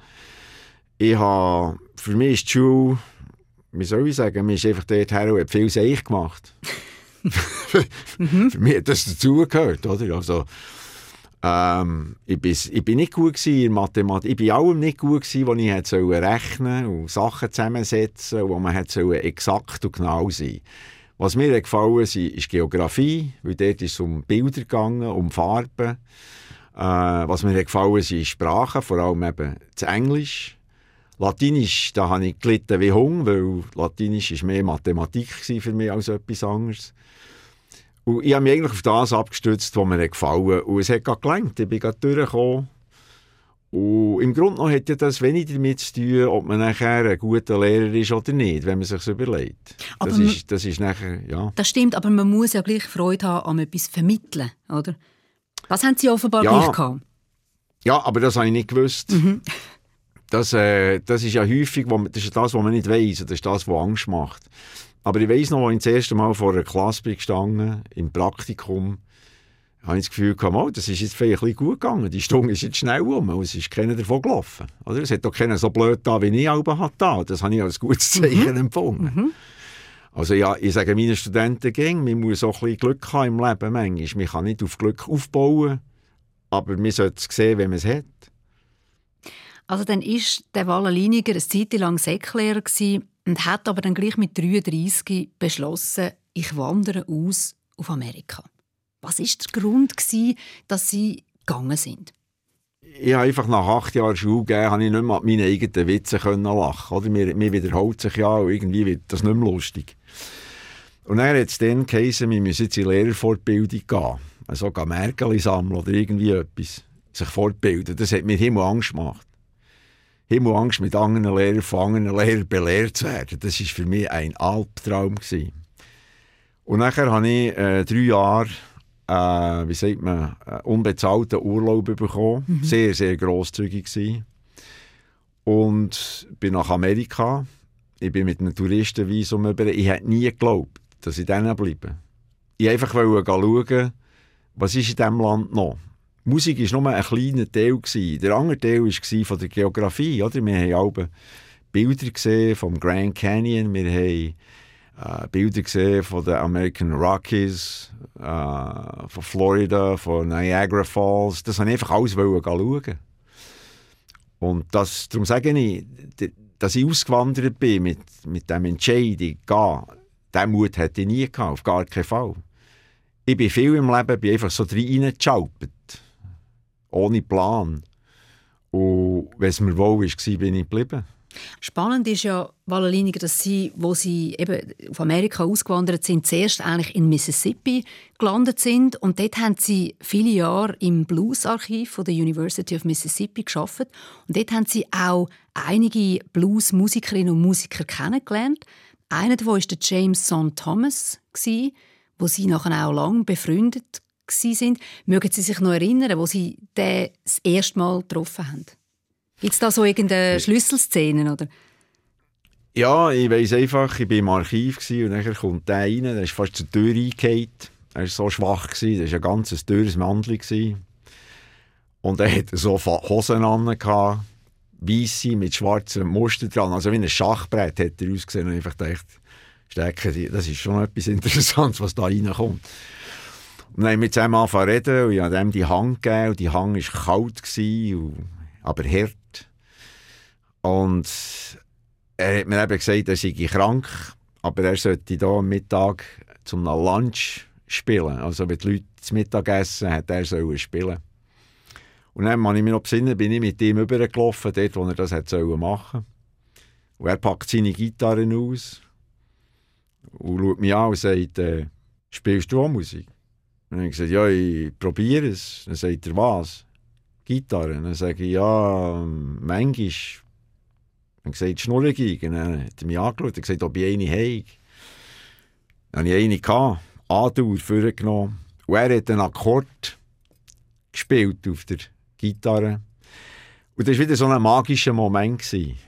Für mich ist die Schule, wie soll ich sagen, man ist einfach dorthin und hat viel Seich gemacht. Für mich hat das dazugehört, oder? Also, ich bin nicht gut in Mathematik. Ich bin allem nicht gut gewesen, wo ich rechnen und Sachen zusammensetzen, wo man exakt und genau sein. Was mir gefallen ist Geografie, weil dort ist es um Bilder gegangen, um Farben. Was mir gefallen ist Sprachen, vor allem eben das Englisch. Latinisch, da habe ich gelitten wie Hunger, weil Latinisch war mehr Mathematik für mich als etwas anderes. Und ich habe mich eigentlich auf das abgestützt, was mir gefallen hat. Und es hat gerade gelangt. Ich bin gerade durchgekommen. Und im Grunde genommen hat ja das wenig damit zu tun, ob man nachher ein guter Lehrer ist oder nicht, wenn man sich das überlegt. Das ist nachher, ja. Das stimmt, aber man muss ja gleich Freude haben an etwas vermitteln, oder? Das haben Sie offenbar gleich gehabt. Ja, aber das habe ich nicht gewusst. Mhm. Das ist ja häufig, das ist das, was man nicht weiss. Das ist das, was Angst macht. Aber ich weiss noch, als ich das erste Mal vor einer Klasse bin gestanden, im Praktikum, habe ich das Gefühl gehabt, das ist jetzt vielleicht ein bisschen gut gegangen. Die Stunde ist jetzt schnell um und es ist keiner davon gelaufen. Oder? Es hat doch keiner so blöd da, wie ich selber hatte. Das habe ich als gutes Zeichen empfunden. Mhm. Also ja, ich sage meinen Studenten, man muss auch ein bisschen Glück haben im Leben manchmal. Man kann nicht auf Glück aufbauen, aber man sollte es sehen, wenn man es hat. Also dann war der Walle Liniger eine Zeit lang Säcklehrer und hat aber dann gleich mit 33 beschlossen, ich wandere aus auf Amerika. Was war der Grund, dass Sie gegangen sind? Ich habe einfach nach 8 Jahren Schule gegeben, habe ich nicht mehr an meine eigenen Witze lachen. Oder? Mir wiederholt sich ja und irgendwie wird das nicht mehr lustig. Und dann hat es dann geheißen, wir müssen jetzt in Lehrerfortbildung gehen. Also Märkeli sammeln oder irgendwie etwas. Sich fortbilden. Das hat mir Himmelangst gemacht. Himmelangst, mit anderen Lehrern von anderen Lehrern belehrt zu werden. Das war für mich ein Albtraum. Und nachher habe ich 3 Jahre unbezahlten Urlaub bekommen. Mhm. Sehr, sehr grosszügig gewesen. Und bin nach Amerika. Ich bin mit einem Touristenvisum über. Ich hätte nie geglaubt, dass ich dann bleibe. Ich wollte einfach schauen, was ist in diesem Land noch. Musik war nur ein kleiner Teil. Der andere Teil war von der Geografie. Oder? Wir haben alle Bilder gesehen vom Grand Canyon. Wir haben Bilder gesehen von den American Rockies, von Florida, von Niagara Falls. Das wollte ich einfach alles schauen. Und darum sage ich, dass ich ausgewandert bin mit dem Entscheid, ich gehe, diesen Mut hätte ich nie gehabt, auf gar keinen Fall. ich bin viel im Leben bin einfach so reingeschalpert. Ohne Plan. Und wenn es mir wohl war, bin ich geblieben. Spannend ist ja, Vala Liniger, dass Sie, wo Sie eben auf Amerika ausgewandert sind, zuerst eigentlich in Mississippi gelandet sind. Und dort haben Sie viele Jahre im Bluesarchiv von der University of Mississippi gearbeitet. Und dort haben Sie auch einige Bluesmusikerinnen und Musiker kennengelernt. Einer davon war der James Son Thomas, wo Sie nachher auch lange befreundet waren. Mögen Sie sich noch erinnern, wo Sie den das erste Mal getroffen haben? Gibt es da so irgendeine Schlüsselszenen, oder? Ja, ich weiss einfach, ich war im Archiv und dann kommt der rein, der ist fast zur Tür reingefallen. Er war so schwach, das war ein ganz dürres Männchen. Und er hatte so Hosen an, weisse mit schwarzem Muster dran, also wie ein Schachbrett hat er ausgesehen. Und ich dachte, das ist schon etwas Interessantes, was da reinkommt. Und dann haben wir zusammen angefangen zu reden und ich habe ihm die Hand gegeben und die Hand war kalt, aber hart. Und er hat mir eben gesagt, er sei krank, aber er sollte hier am Mittag zum Lunch spielen. Also wenn die Leute das Mittagessen hat er sollen spielen. Und dann kann ich mich noch besinnen, bin ich mit ihm rübergelaufen, dort wo er das machen sollte. Und er packt seine Gitarre aus und schaut mich an und sagt, spielst du auch Musik? Und dann habe ich gesagt, ja, ich probiere es. Dann sagt er, was? Gitarre. Dann sage ich, ja, manchmal. Dann gesagt, Schnurrengeige. Dann hat er mich angeschaut und gesagt, ob ich eine habe. Dann hatte ich eine gehabt, A-Dur vorgenommen. Und er hat einen Akkord gespielt auf der Gitarre. Und das war wieder so ein magischer Moment.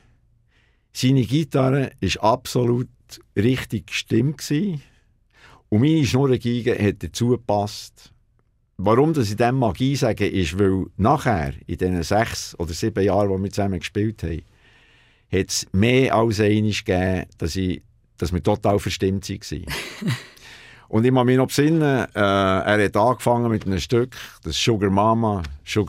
Seine Gitarre war absolut richtig gestimmt. Und meine Schnurrengeige hat dazu gepasst. Warum ich dem Magie sage, ist, weil nachher, in diesen 6 oder 7 Jahren, die wir zusammen gespielt haben, hat es mehr als einmal gegeben, dass wir total verstimmt waren. Und ich kann mich noch besinnen, er hat angefangen mit einem Stück, das Sugar Mama.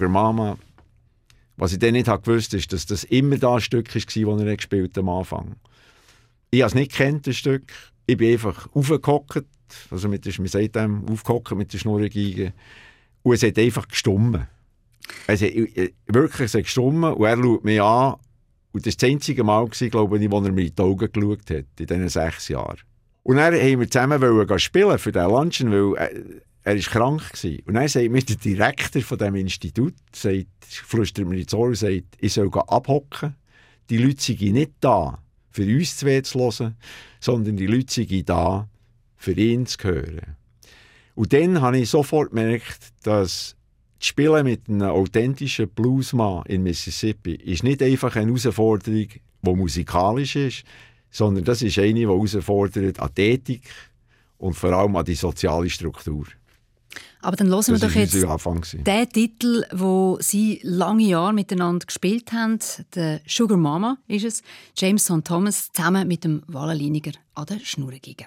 Was ich dann nicht gewusst ist, dass das immer das Stück war, das er gespielt hat am Anfang. Ich habe es nicht gekannt, das Stück. Ich bin einfach aufgehockt, also aufgehockt mit der Schnurrengeige. Und es hat einfach gestummen. Es hat wirklich gestummen und er schaut mich an. Und das war das einzige Mal, glaube ich, wo er mir in die Augen geschaut hat, in diesen 6 Jahren. Und dann wollten wir zusammen spielen für diesen Lunchen, weil er war krank war. Und dann sagt mir der Direktor von diesem Institut, flüstert mir ins Ohr und sagt, ich soll abhocken. Die Leute sind nicht da, für uns zu hören, sondern die Leute sind da, für ihn zu hören. Und dann habe ich sofort gemerkt, dass das Spielen mit einem authentischen Bluesmann in Mississippi ist nicht einfach eine Herausforderung, die musikalisch ist, sondern das ist eine, die herausfordert an die Ethik und vor allem an die soziale Struktur. Aber dann hören wir doch jetzt den Titel, den Sie lange Jahre miteinander gespielt haben. Der Sugar Mama ist es. James Son Thomas zusammen mit dem Vala Liniger an der Schnurrengeige.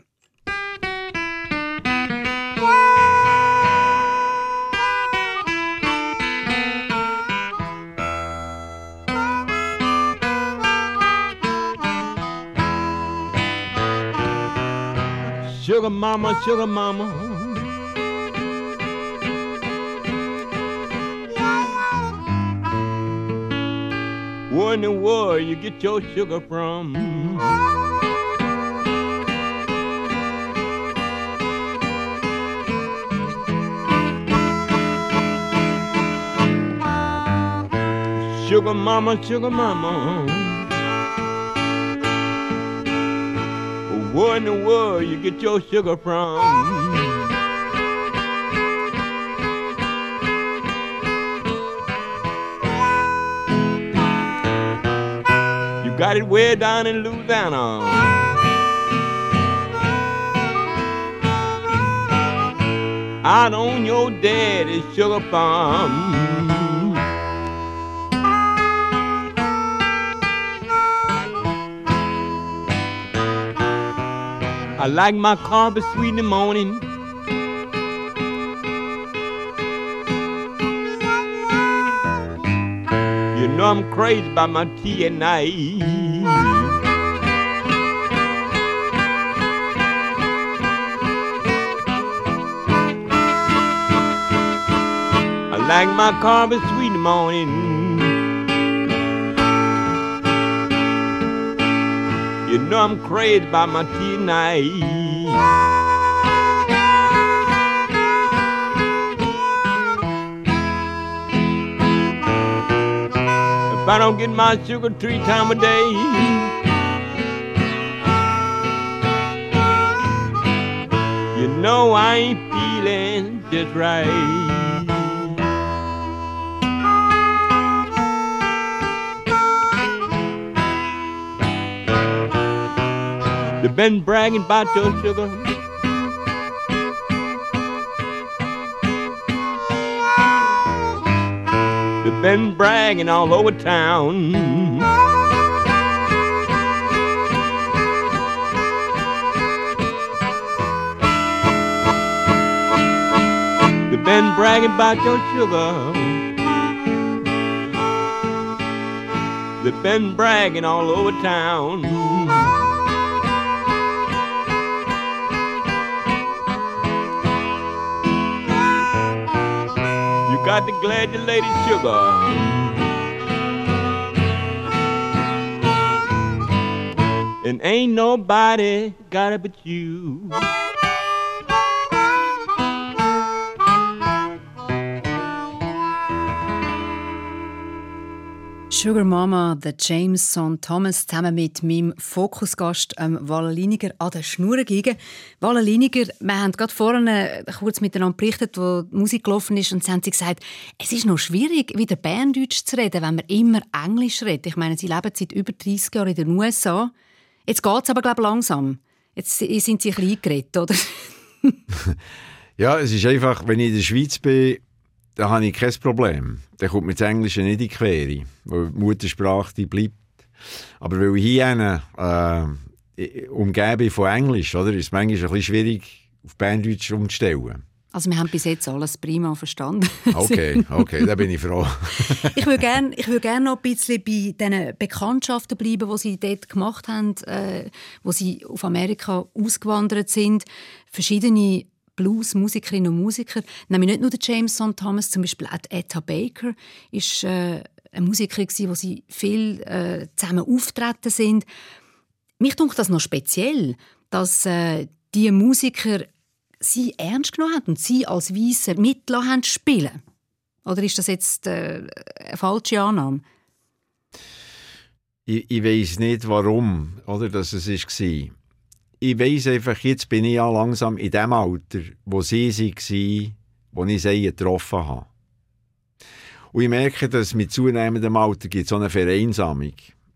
Sugar mama, sugar mama. Where in the world you get your sugar from? Sugar mama, sugar mama. Where in the world you get your sugar from? You got it way down in Louisiana. Out on your daddy's sugar farm. I like my coffee sweet in the morning. You know I'm crazy about my tea at night. like my coffee sweet in the morning. You know I'm crazy about my tea at night. If I don't get my sugar 3 times a day, you know I ain't feeling just right. They've been bragging about your sugar. They've been bragging all over town. They've been bragging about your sugar. They've been bragging all over town. Got the gladulated sugar. And ain't nobody got it but you. Sugar Mama, der James St. Thomas, zusammen mit meinem Fokusgast Walle Liniger an der Schnur gegen. Walle Liniger, wir haben gerade vorhin kurz miteinander berichtet, wo die Musik gelaufen ist, und sie haben gesagt, es ist noch schwierig, wieder Berndeutsch zu reden, wenn man immer Englisch redet. Ich meine, sie leben seit über 30 Jahren in den USA. Jetzt geht es aber, glaube ich, langsam. Jetzt sind sie ein bisschen eingeredet, oder? Ja, es ist einfach, wenn ich in der Schweiz bin, da habe ich kein Problem. Dann kommt mir das Englische nicht in die Quere, weil die Muttersprache die bleibt. Aber weil ich hier umgebe von Englisch, oder, ist es manchmal ein bisschen schwierig, auf Berndeutsch umzustellen. Also wir haben bis jetzt alles prima verstanden. Okay, da bin ich froh. Ich würde gerne noch ein bisschen bei diesen Bekanntschaften bleiben, die Sie dort gemacht haben, wo Sie auf Amerika ausgewandert sind. Verschiedene Blues-Musikerinnen und Musiker. Nämlich nicht nur der James St. Thomas, zum Beispiel auch Etta Baker ist eine Musikerin, wo sie viel zusammen auftreten sind. Mich dunkt das noch speziell, dass die Musiker sie ernst genommen haben und sie als Weisse mitlassen haben spielen. Oder ist das jetzt eine falsche Annahme? Ich weiss nicht, warum oder, dass es war. Ich weiss einfach, jetzt bin ich ja langsam in dem Alter, wo sie waren, wo ich sie getroffen habe. Und ich merke, dass mit zunehmendem Alter gibt so eine Vereinsamung.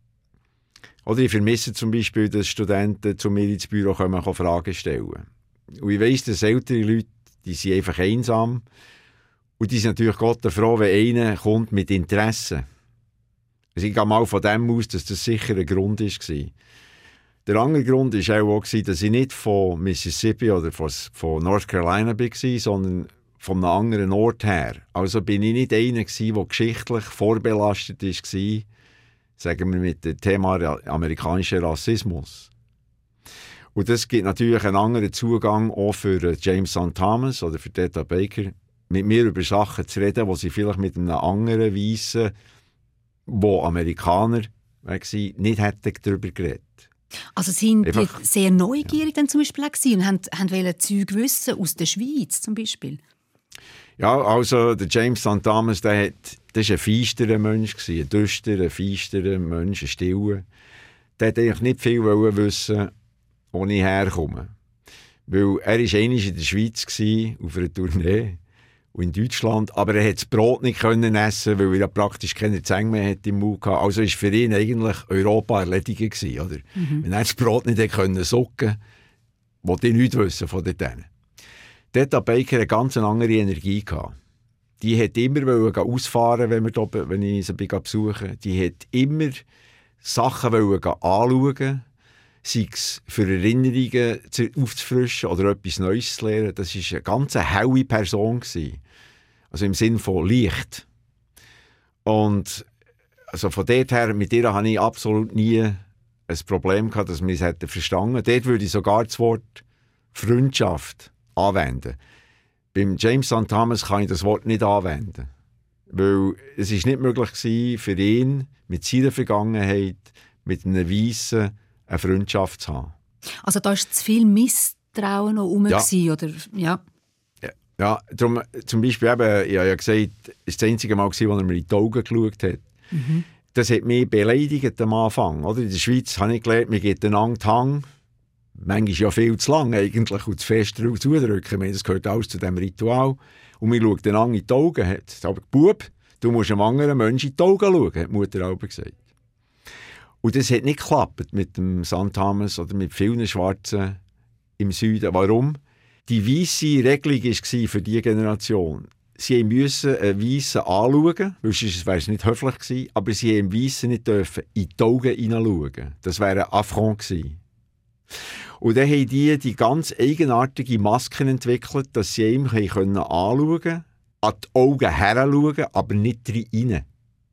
Oder ich vermisse zum Beispiel, dass Studenten zu mir ins Büro kommen und Fragen stellen. Und ich weiss, dass ältere Leute, die sind einfach einsam. Und die sind natürlich Gott froh, wenn einer kommt mit Interesse. Also ich gehe mal von dem aus, dass das sicher ein Grund war. Der andere Grund war auch, dass ich nicht von Mississippi oder von North Carolina war, sondern von einem anderen Ort her. Also bin ich nicht einer, der geschichtlich vorbelastet war, sagen wir mit dem Thema amerikanischer Rassismus. Und das gibt natürlich einen anderen Zugang auch für James St. Thomas oder für Etta Baker, mit mir über Sachen zu reden, wo sie vielleicht mit einem anderen Weissen, wo Amerikaner waren, nicht hätten darüber geredet. Also sind die sehr neugierig dann zum Beispiel auch und wollten Zeug wissen aus der Schweiz zum Beispiel? Ja, also der James St. Thomas, das war ein feisterer Mensch, ein düsterer, feisterer Mensch, ein stiller. Der wollte eigentlich nicht viel wissen, wo ich herkomme. Weil er war einmal in der Schweiz auf einer Tournee und in Deutschland, aber er konnte das Brot nicht essen, weil er ja praktisch keine Zähne mehr im Mund hatte. Also war für ihn eigentlich Europa erledigt, oder? Wenn er das Brot nicht sucken konnte, wollte ich nichts wissen von denen. Etta Baker hatte eine ganz andere Energie. Die wollte immer ausfahren, wenn ich sie besuche. Die wollte immer Sachen anschauen, sei es für Erinnerungen aufzufrischen oder etwas Neues zu lernen. Das war eine ganz helle Person. Also im Sinn von Licht. Und also von dort her, mit ihr hatte ich absolut nie ein Problem gehabt, dass wir es hätten verstanden. Dort würde ich sogar das Wort Freundschaft anwenden. Beim James St. Thomas kann ich das Wort nicht anwenden. Weil es ist nicht möglich gewesen, für ihn mit seiner Vergangenheit, mit einem Weissen eine Freundschaft zu haben. Also da war zu viel Misstrauen noch rum, gewesen, oder? Ja. Ja, darum, zum Beispiel eben, ich habe ja gesagt, es war das einzige Mal, als er mir in die Augen geschaut hat. Mhm. Das hat mich beleidigt am Anfang. Oder? In der Schweiz habe ich gelernt, man geht einander die Hand. Manchmal ja viel zu lang eigentlich und zu fest zudrücken. Das gehört alles zu diesem Ritual. Und wir schauen einander in die Augen. Aber Bub, du musst einem anderen Menschen in die Augen schauen, hat die Mutter auch gesagt. Und das hat nicht geklappt mit dem St. Thomas oder mit vielen Schwarzen im Süden. Warum? Die weisse Regelung war für diese Generation. Sie mussten einen Weissen anschauen, weil sonst wäre es nicht höflich gewesen, aber sie haben dem Weissen nicht dürfen in die Augen hineinschauen. Das wäre ein Affront gewesen. Und dann haben die ganz eigenartige Masken entwickelt, dass sie ihm anschauen können, an die Augen heranschauen, aber nicht rein.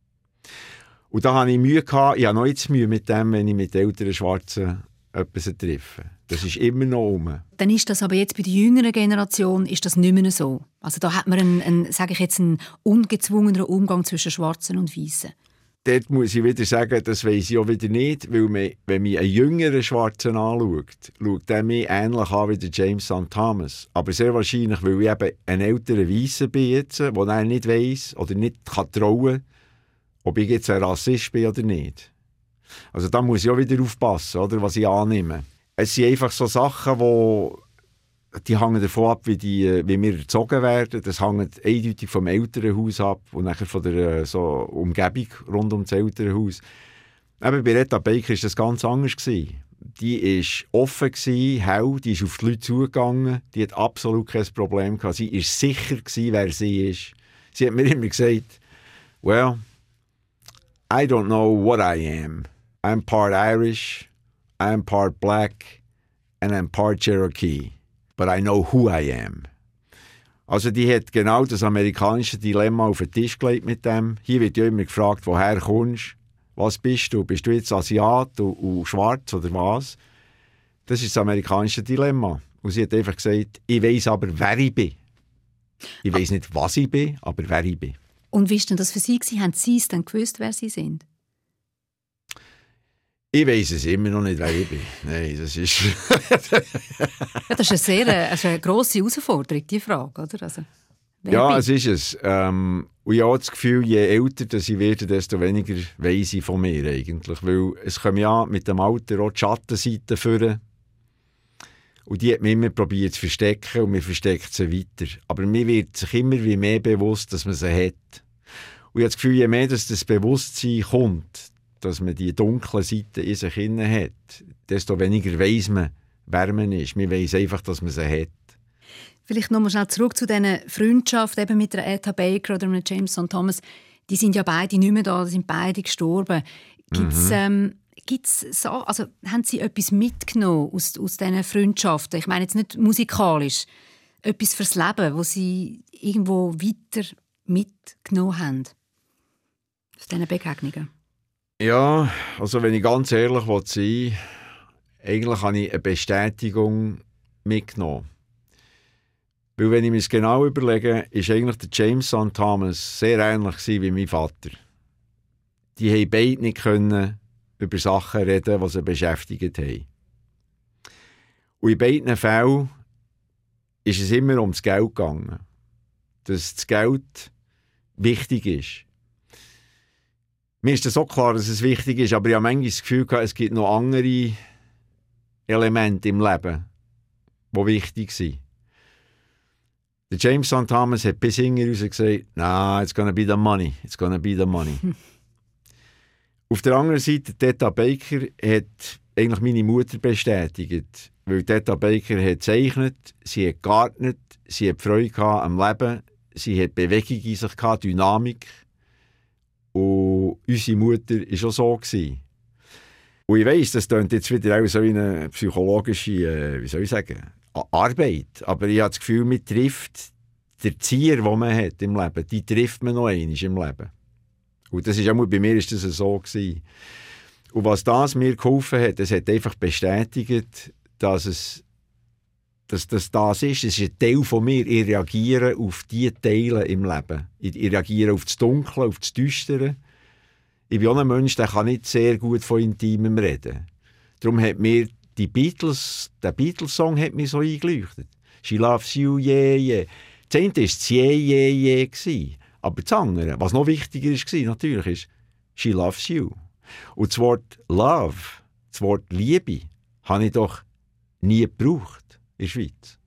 Und da hatte ich Mühe gehabt. Ich habe noch jetzt Mühe mit dem, wenn ich mit älteren Schwarzen etwas treffe. Das ist immer noch rum. Dann ist das aber jetzt bei der jüngeren Generation ist das nicht mehr so. Also da hat man einen ungezwungenen Umgang zwischen Schwarzen und Weißen. Dort muss ich wieder sagen, das weiss ich auch wieder nicht, weil wenn man einen jüngeren Schwarzen anschaut, schaut der mich ähnlich an wie der James St. Thomas. Aber sehr wahrscheinlich, weil ich eben ein älterer Weißer bin jetzt, der er nicht weiss oder nicht kann trauen, ob ich jetzt ein Rassist bin oder nicht. Also da muss ich auch wieder aufpassen, oder, was ich annehme. Es sind einfach so Sachen, die hängen davon ab, wie wir erzogen werden. Das hängt eindeutig vom Elternhaus ab und nachher von der Umgebung rund um das Elternhaus. Eben bei Retta Baker war das ganz anders. Die war offen, hell, die ist auf die Leute zugegangen, die hat absolut kein Problem gehabt. Sie war sicher, wer sie ist. Sie hat mir immer gesagt, well, I don't know what I am. I'm part Irish, I'm part black, and I'm part Cherokee. But I know who I am. Also die hat genau das amerikanische Dilemma auf den Tisch gelegt mit dem. Hier wird ja immer gefragt, woher kommst du? Was bist du? Bist du jetzt Asiat und schwarz oder was? Das ist das amerikanische Dilemma. Und sie hat einfach gesagt, ich weiss aber, wer ich bin. Ich weiss nicht, was ich bin, aber wer ich bin. Und wie war denn das für Sie? Haben Sie es dann gewusst, wer Sie sind? Ich weiss es immer noch nicht, wer ich bin. Nein, das ist... Ja, das ist eine grosse Herausforderung, die Frage, oder? Also, ja, es ist es. Und ich habe das Gefühl, je älter ich werde, desto weniger weiss ich von mir eigentlich. Weil es kommen ja mit dem Alter auch die Schattenseiten vor. Und die hat man immer probiert zu verstecken und man versteckt sie weiter. Aber mir wird sich immer wie mehr bewusst, dass man sie hat. Und ich habe das Gefühl, je mehr das Bewusstsein kommt, dass man die dunklen Seiten in sich inne hat, desto weniger weiss man, wer man ist. Man weiss einfach, dass man sie hat. Vielleicht noch mal schnell zurück zu diesen Freundschaften eben mit der Etta Baker oder mit James St. Thomas. Die sind ja beide nicht mehr da, die sind beide gestorben. Gibt's so, also, haben Sie etwas mitgenommen aus diesen Freundschaften? Ich meine jetzt nicht musikalisch. Etwas fürs Leben, was Sie irgendwo weiter mitgenommen haben? Aus diesen Begegnungen? Ja, also wenn ich ganz ehrlich sein will, eigentlich habe ich eine Bestätigung mitgenommen. Weil wenn ich mir es genau überlege, ist eigentlich der James St. Thomas sehr ähnlich wie mein Vater. Die haben beide nicht können über Sachen reden, die sie beschäftigt haben. Und in beiden Fällen ist es immer ums Geld gegangen. Dass das Geld wichtig ist. Mir ist das auch klar, dass es wichtig ist, aber ich habe manchmal das Gefühl gehabt, es gibt noch andere Elemente im Leben, die wichtig sind. Der James St. Thomas hat bis hinten raus gesagt, nah, it's gonna be the money, it's gonna be the money. Auf der anderen Seite, Etta Baker hat eigentlich meine Mutter bestätigt, weil Etta Baker hat gezeichnet, sie hat gegartnet, sie hat Freude am Leben, sie hat Bewegung in sich gehabt, Dynamik. Und unsere Mutter war auch so gewesen. Und ich weiss, das klingt jetzt wieder auch so eine psychologische, Arbeit. Aber ich habe das Gefühl, man trifft den Zier, den man hat im Leben, die trifft man noch einmal im Leben. Und das ist auch bei mir ist das so gewesen. Und was das mir geholfen hat, das hat einfach bestätigt, dass es dass das ist. Es ist ein Teil von mir. Ich reagiere auf diese Teile im Leben. Ich reagiere auf das Dunkle, auf das Düstere. Ich bin auch ein Mensch, der kann nicht sehr gut von Intimem reden. Darum hat mir der Beatles-Song hat mich so eingeleuchtet. «She loves you, yeah, yeah». Das eine war das «Yeah, yeah, yeah». Aber das andere, was noch wichtiger war, natürlich, ist «She loves you». Und das Wort «Love», das Wort «Liebe», habe ich doch nie gebraucht in der Schweiz.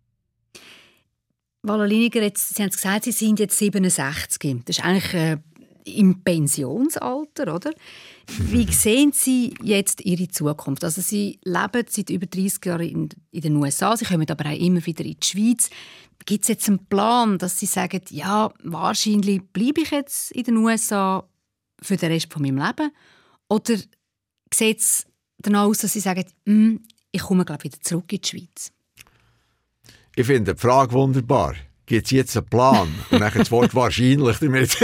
Vala Liniger, Sie haben gesagt, Sie sind jetzt 67. Das ist eigentlich im Pensionsalter, oder? Wie sehen Sie jetzt Ihre Zukunft? Also Sie leben seit über 30 Jahren in den USA, Sie kommen aber auch immer wieder in die Schweiz. Gibt es jetzt einen Plan, dass Sie sagen, ja, wahrscheinlich bleibe ich jetzt in den USA für den Rest von meinem Leben? Oder sieht es danach aus, dass Sie sagen, ich komme glaube wieder zurück in die Schweiz? Ich finde die Frage wunderbar. Gibt es jetzt einen Plan? Und dann das Wort «wahrscheinlich» damit.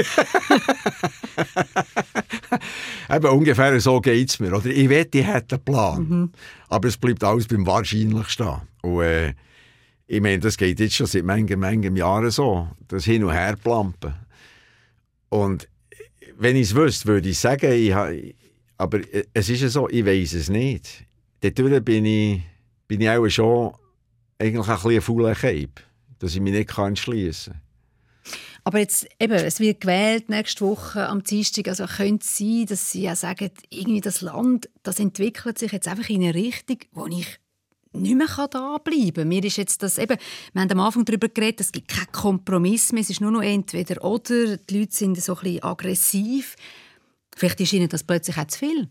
Eben ungefähr so geht es mir. Oder? Ich wette, ich hätte einen Plan. Aber es bleibt alles beim «wahrscheinlich» stehen. Und ich meine, das geht jetzt schon seit manchen Jahren so. Das Hin- und Herplampen. Und wenn ich es wüsste, würde ich sagen, aber es ist ja so, ich weiss es nicht. Dadurch bin ich auch schon eigentlich ein bisschen ein fauler Keib, dass ich mich nicht entschliessen kann. Aber jetzt, eben, es wird gewählt nächste Woche am Dienstag. Also könnte es sein, dass Sie ja sagen, irgendwie das Land, das entwickelt sich jetzt einfach in eine Richtung, wo ich nicht mehr da bleiben kann. Mir ist jetzt das eben, wir haben am Anfang darüber geredet, es gibt keinen Kompromiss mehr, es ist nur noch entweder oder, die Leute sind so ein bisschen aggressiv. Vielleicht ist Ihnen das plötzlich auch zu viel.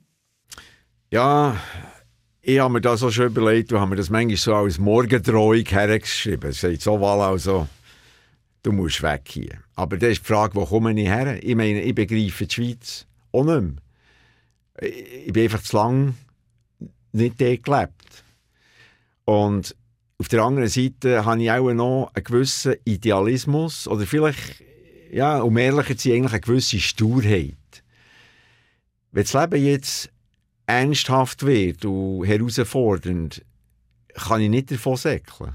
Ja, ich habe mir das auch schon überlegt, und habe mir das manchmal so als Morgendrohung hergeschrieben. Es sagt so, also, du musst weg hier. Aber das ist die Frage, wo komme ich her? Ich meine, ich begreife die Schweiz auch nicht mehr. Ich bin einfach zu lange nicht dort gelebt. Und auf der anderen Seite habe ich auch noch einen gewissen Idealismus oder vielleicht, ja, um ehrlicher zu sein, eigentlich eine gewisse Sturheit. Wenn das Leben jetzt ernsthaft wird und herausfordernd, kann ich nicht davon säckeln.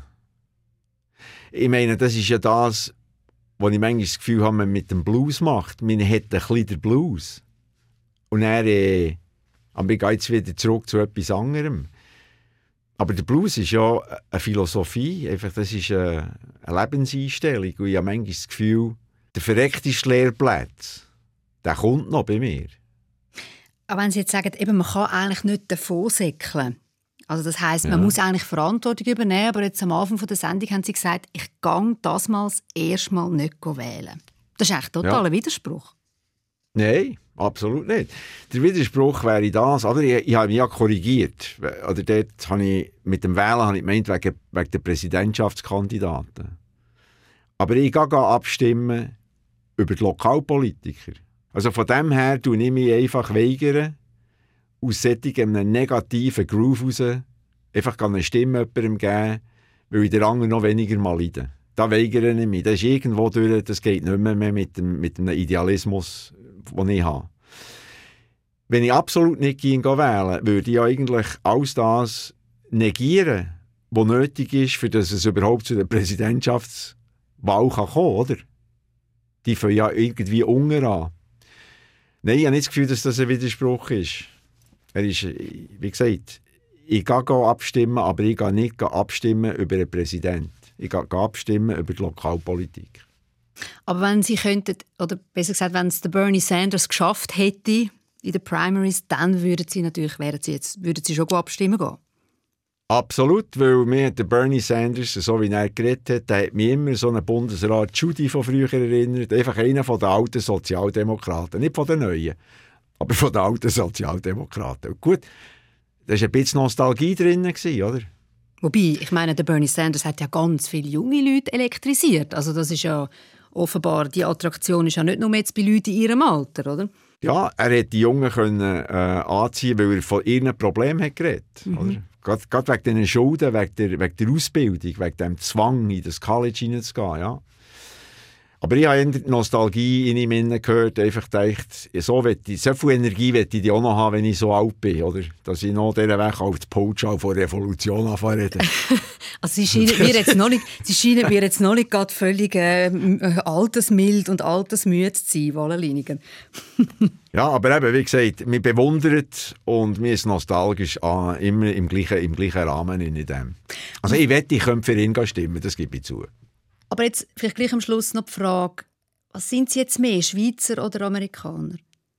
Ich meine, das ist ja das, was ich manchmal das Gefühl habe, man mit dem Blues macht. Man hat ein bisschen den Blues. Und dann aber ich gehe jetzt wieder zurück zu etwas anderem. Aber der Blues ist ja eine Philosophie, einfach, das ist eine Lebenseinstellung. Und ich habe manchmal das Gefühl, der verreckteste Lehrplatz, der kommt noch bei mir. Aber wenn Sie jetzt sagen, eben, man kann eigentlich nicht davon säckeln. Also das heisst, man muss eigentlich Verantwortung übernehmen, aber jetzt am Anfang der Sendung haben Sie gesagt, ich gehe das mal das erste Mal nicht wählen. Das ist eigentlich totaler Widerspruch. Nein, absolut nicht. Der Widerspruch wäre das, oder? Ich habe mich ja korrigiert. Oder dort habe ich, mit dem Wählen habe ich gemeint, wegen der Präsidentschaftskandidaten. Aber ich gehe abstimmen über die Lokalpolitiker. Also von dem her tue ich mich einfach weigern, aus solchen negativen Groove raus einfach eine Stimme jemandem geben, weil ich den anderen noch weniger mal leide. Da weigere ich mich. Das ist irgendwo durch, das geht nicht mehr mit dem Idealismus, den ich habe. Wenn ich absolut nicht wählen würde ich eigentlich alles das negieren, was nötig ist, für dass es überhaupt zu der Präsidentschaftswahl kommen kann, oder? Die fangen ja irgendwie unten an. Nein, ich habe nicht das Gefühl, dass das ein Widerspruch ist. Er ist, wie gesagt, ich gehe abstimmen, aber ich gehe nicht abstimmen über den Präsidenten. Ich gehe abstimmen über die Lokalpolitik. Aber wenn Sie könnten, oder besser gesagt, wenn es der Bernie Sanders geschafft hätte in den Primaries, dann würden Sie schon abstimmen gehen? Absolut, weil mir der Bernie Sanders, so wie er geredet hat, der hat mich immer so einen Bundesrat Judy von früher erinnert. Einfach einer von den alten Sozialdemokraten. Nicht von den neuen, aber von den alten Sozialdemokraten. Und gut, da war ein bisschen Nostalgie drin, oder? Wobei, ich meine, der Bernie Sanders hat ja ganz viele junge Leute elektrisiert. Also das ist ja offenbar, die Attraktion ist ja nicht nur jetzt bei Leuten in ihrem Alter, oder? Ja, er hat die Jungen anziehen, weil er von ihren Problemen hat geredet. Oder? Gerade wegen den Schulden, wegen der Ausbildung, wegen dem Zwang, in das College hineinzugehen. Ja. Aber ich habe die Nostalgie in ihm gehört, einfach gedacht, so viel Energie möchte ich auch noch haben, wenn ich so alt bin, oder? Dass ich noch diesen Weg auf die Polschau von Revolution anfange. Also sie scheinen mir jetzt noch nicht gerade völlig altersmild und altersmüde zu sein, Wallenlinigen. Ja, aber eben, wie gesagt, wir bewundern und wir sind nostalgisch immer im gleichen Rahmen in dem. Also ich wette, ich könnte für ihn stimmen, das gebe ich zu. Aber jetzt vielleicht gleich am Schluss noch die Frage, was sind Sie jetzt mehr, Schweizer oder Amerikaner?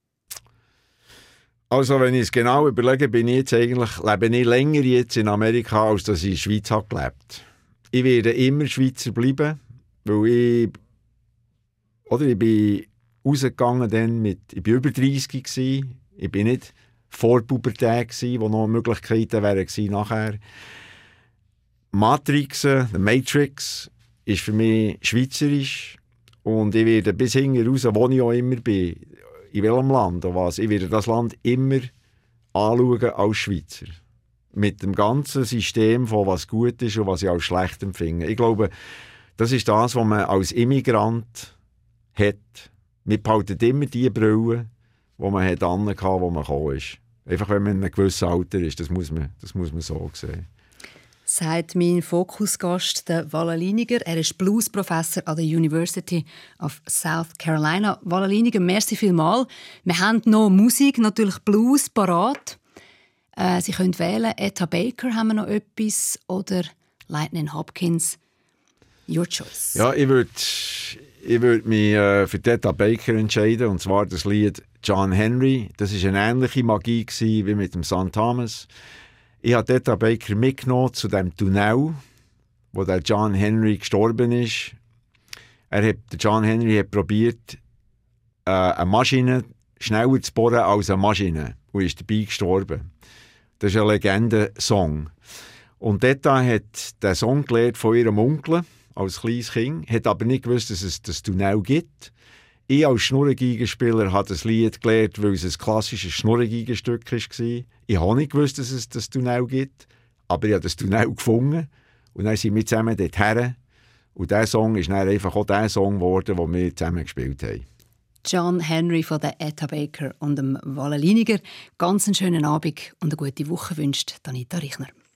Also wenn ich es genau überlege, lebe ich länger jetzt in Amerika, als dass ich in der Schweiz habe gelebt. Ich werde immer Schweizer bleiben, weil ich bin rausgegangen dann ich bin über 30 gewesen. Ich bin nicht vor Pubertät gewesen, wo noch Möglichkeiten wären gewesen nachher. The Matrix ist für mich schweizerisch und ich werde bis hinten raus, wo ich auch immer bin, in welchem Land oder was, ich werde das Land immer anschauen als Schweizer. Mit dem ganzen System von was gut ist und was ich als schlecht empfinde. Ich glaube, das ist das, was man als Immigrant hat. Man behaltet immer die Brille, die man hat angehabt, wo man gekommen ist. Einfach wenn man in einem gewissen Alter ist, das muss man so sehen. Sagt mein Fokusgast, der Wallenliniger. Er ist Blues-Professor an der University of South Carolina. Wallenliniger, merci vielmals. Wir haben noch Musik, natürlich Blues, parat. Sie können wählen, Etta Baker haben wir noch etwas oder Lightning Hopkins. Your choice. Ja, ich würde mich für Etta Baker entscheiden, und zwar das Lied John Henry. Das war eine ähnliche Magie wie mit dem St. Thomas. Ich habe Etta Baker mitgenommen zu dem Tunnel, wo der John Henry gestorben ist. Der John Henry hat probiert, eine Maschine schneller zu bohren als eine Maschine und ist dabei gestorben. Das ist ein Legende-Song. Und Etta hat den Song gelernt von ihrem Onkel als kleines Kind, hat aber nicht gewusst, dass es das Tunnel gibt. Ich als Schnurrgeigenspieler habe das Lied gelernt, weil es ein klassisches Schnurrgeigenstück war. Ich habe nicht gewusst, dass es das Tunnel gibt, aber ich habe das Tunnel gefunden und dann sind wir zusammen dorthin. Und dieser Song ist dann einfach auch der Song geworden, den wir zusammen gespielt haben. John Henry von der Etta Baker und dem Wallenliniger. Ganz einen schönen Abend und eine gute Woche wünscht Anita Richner.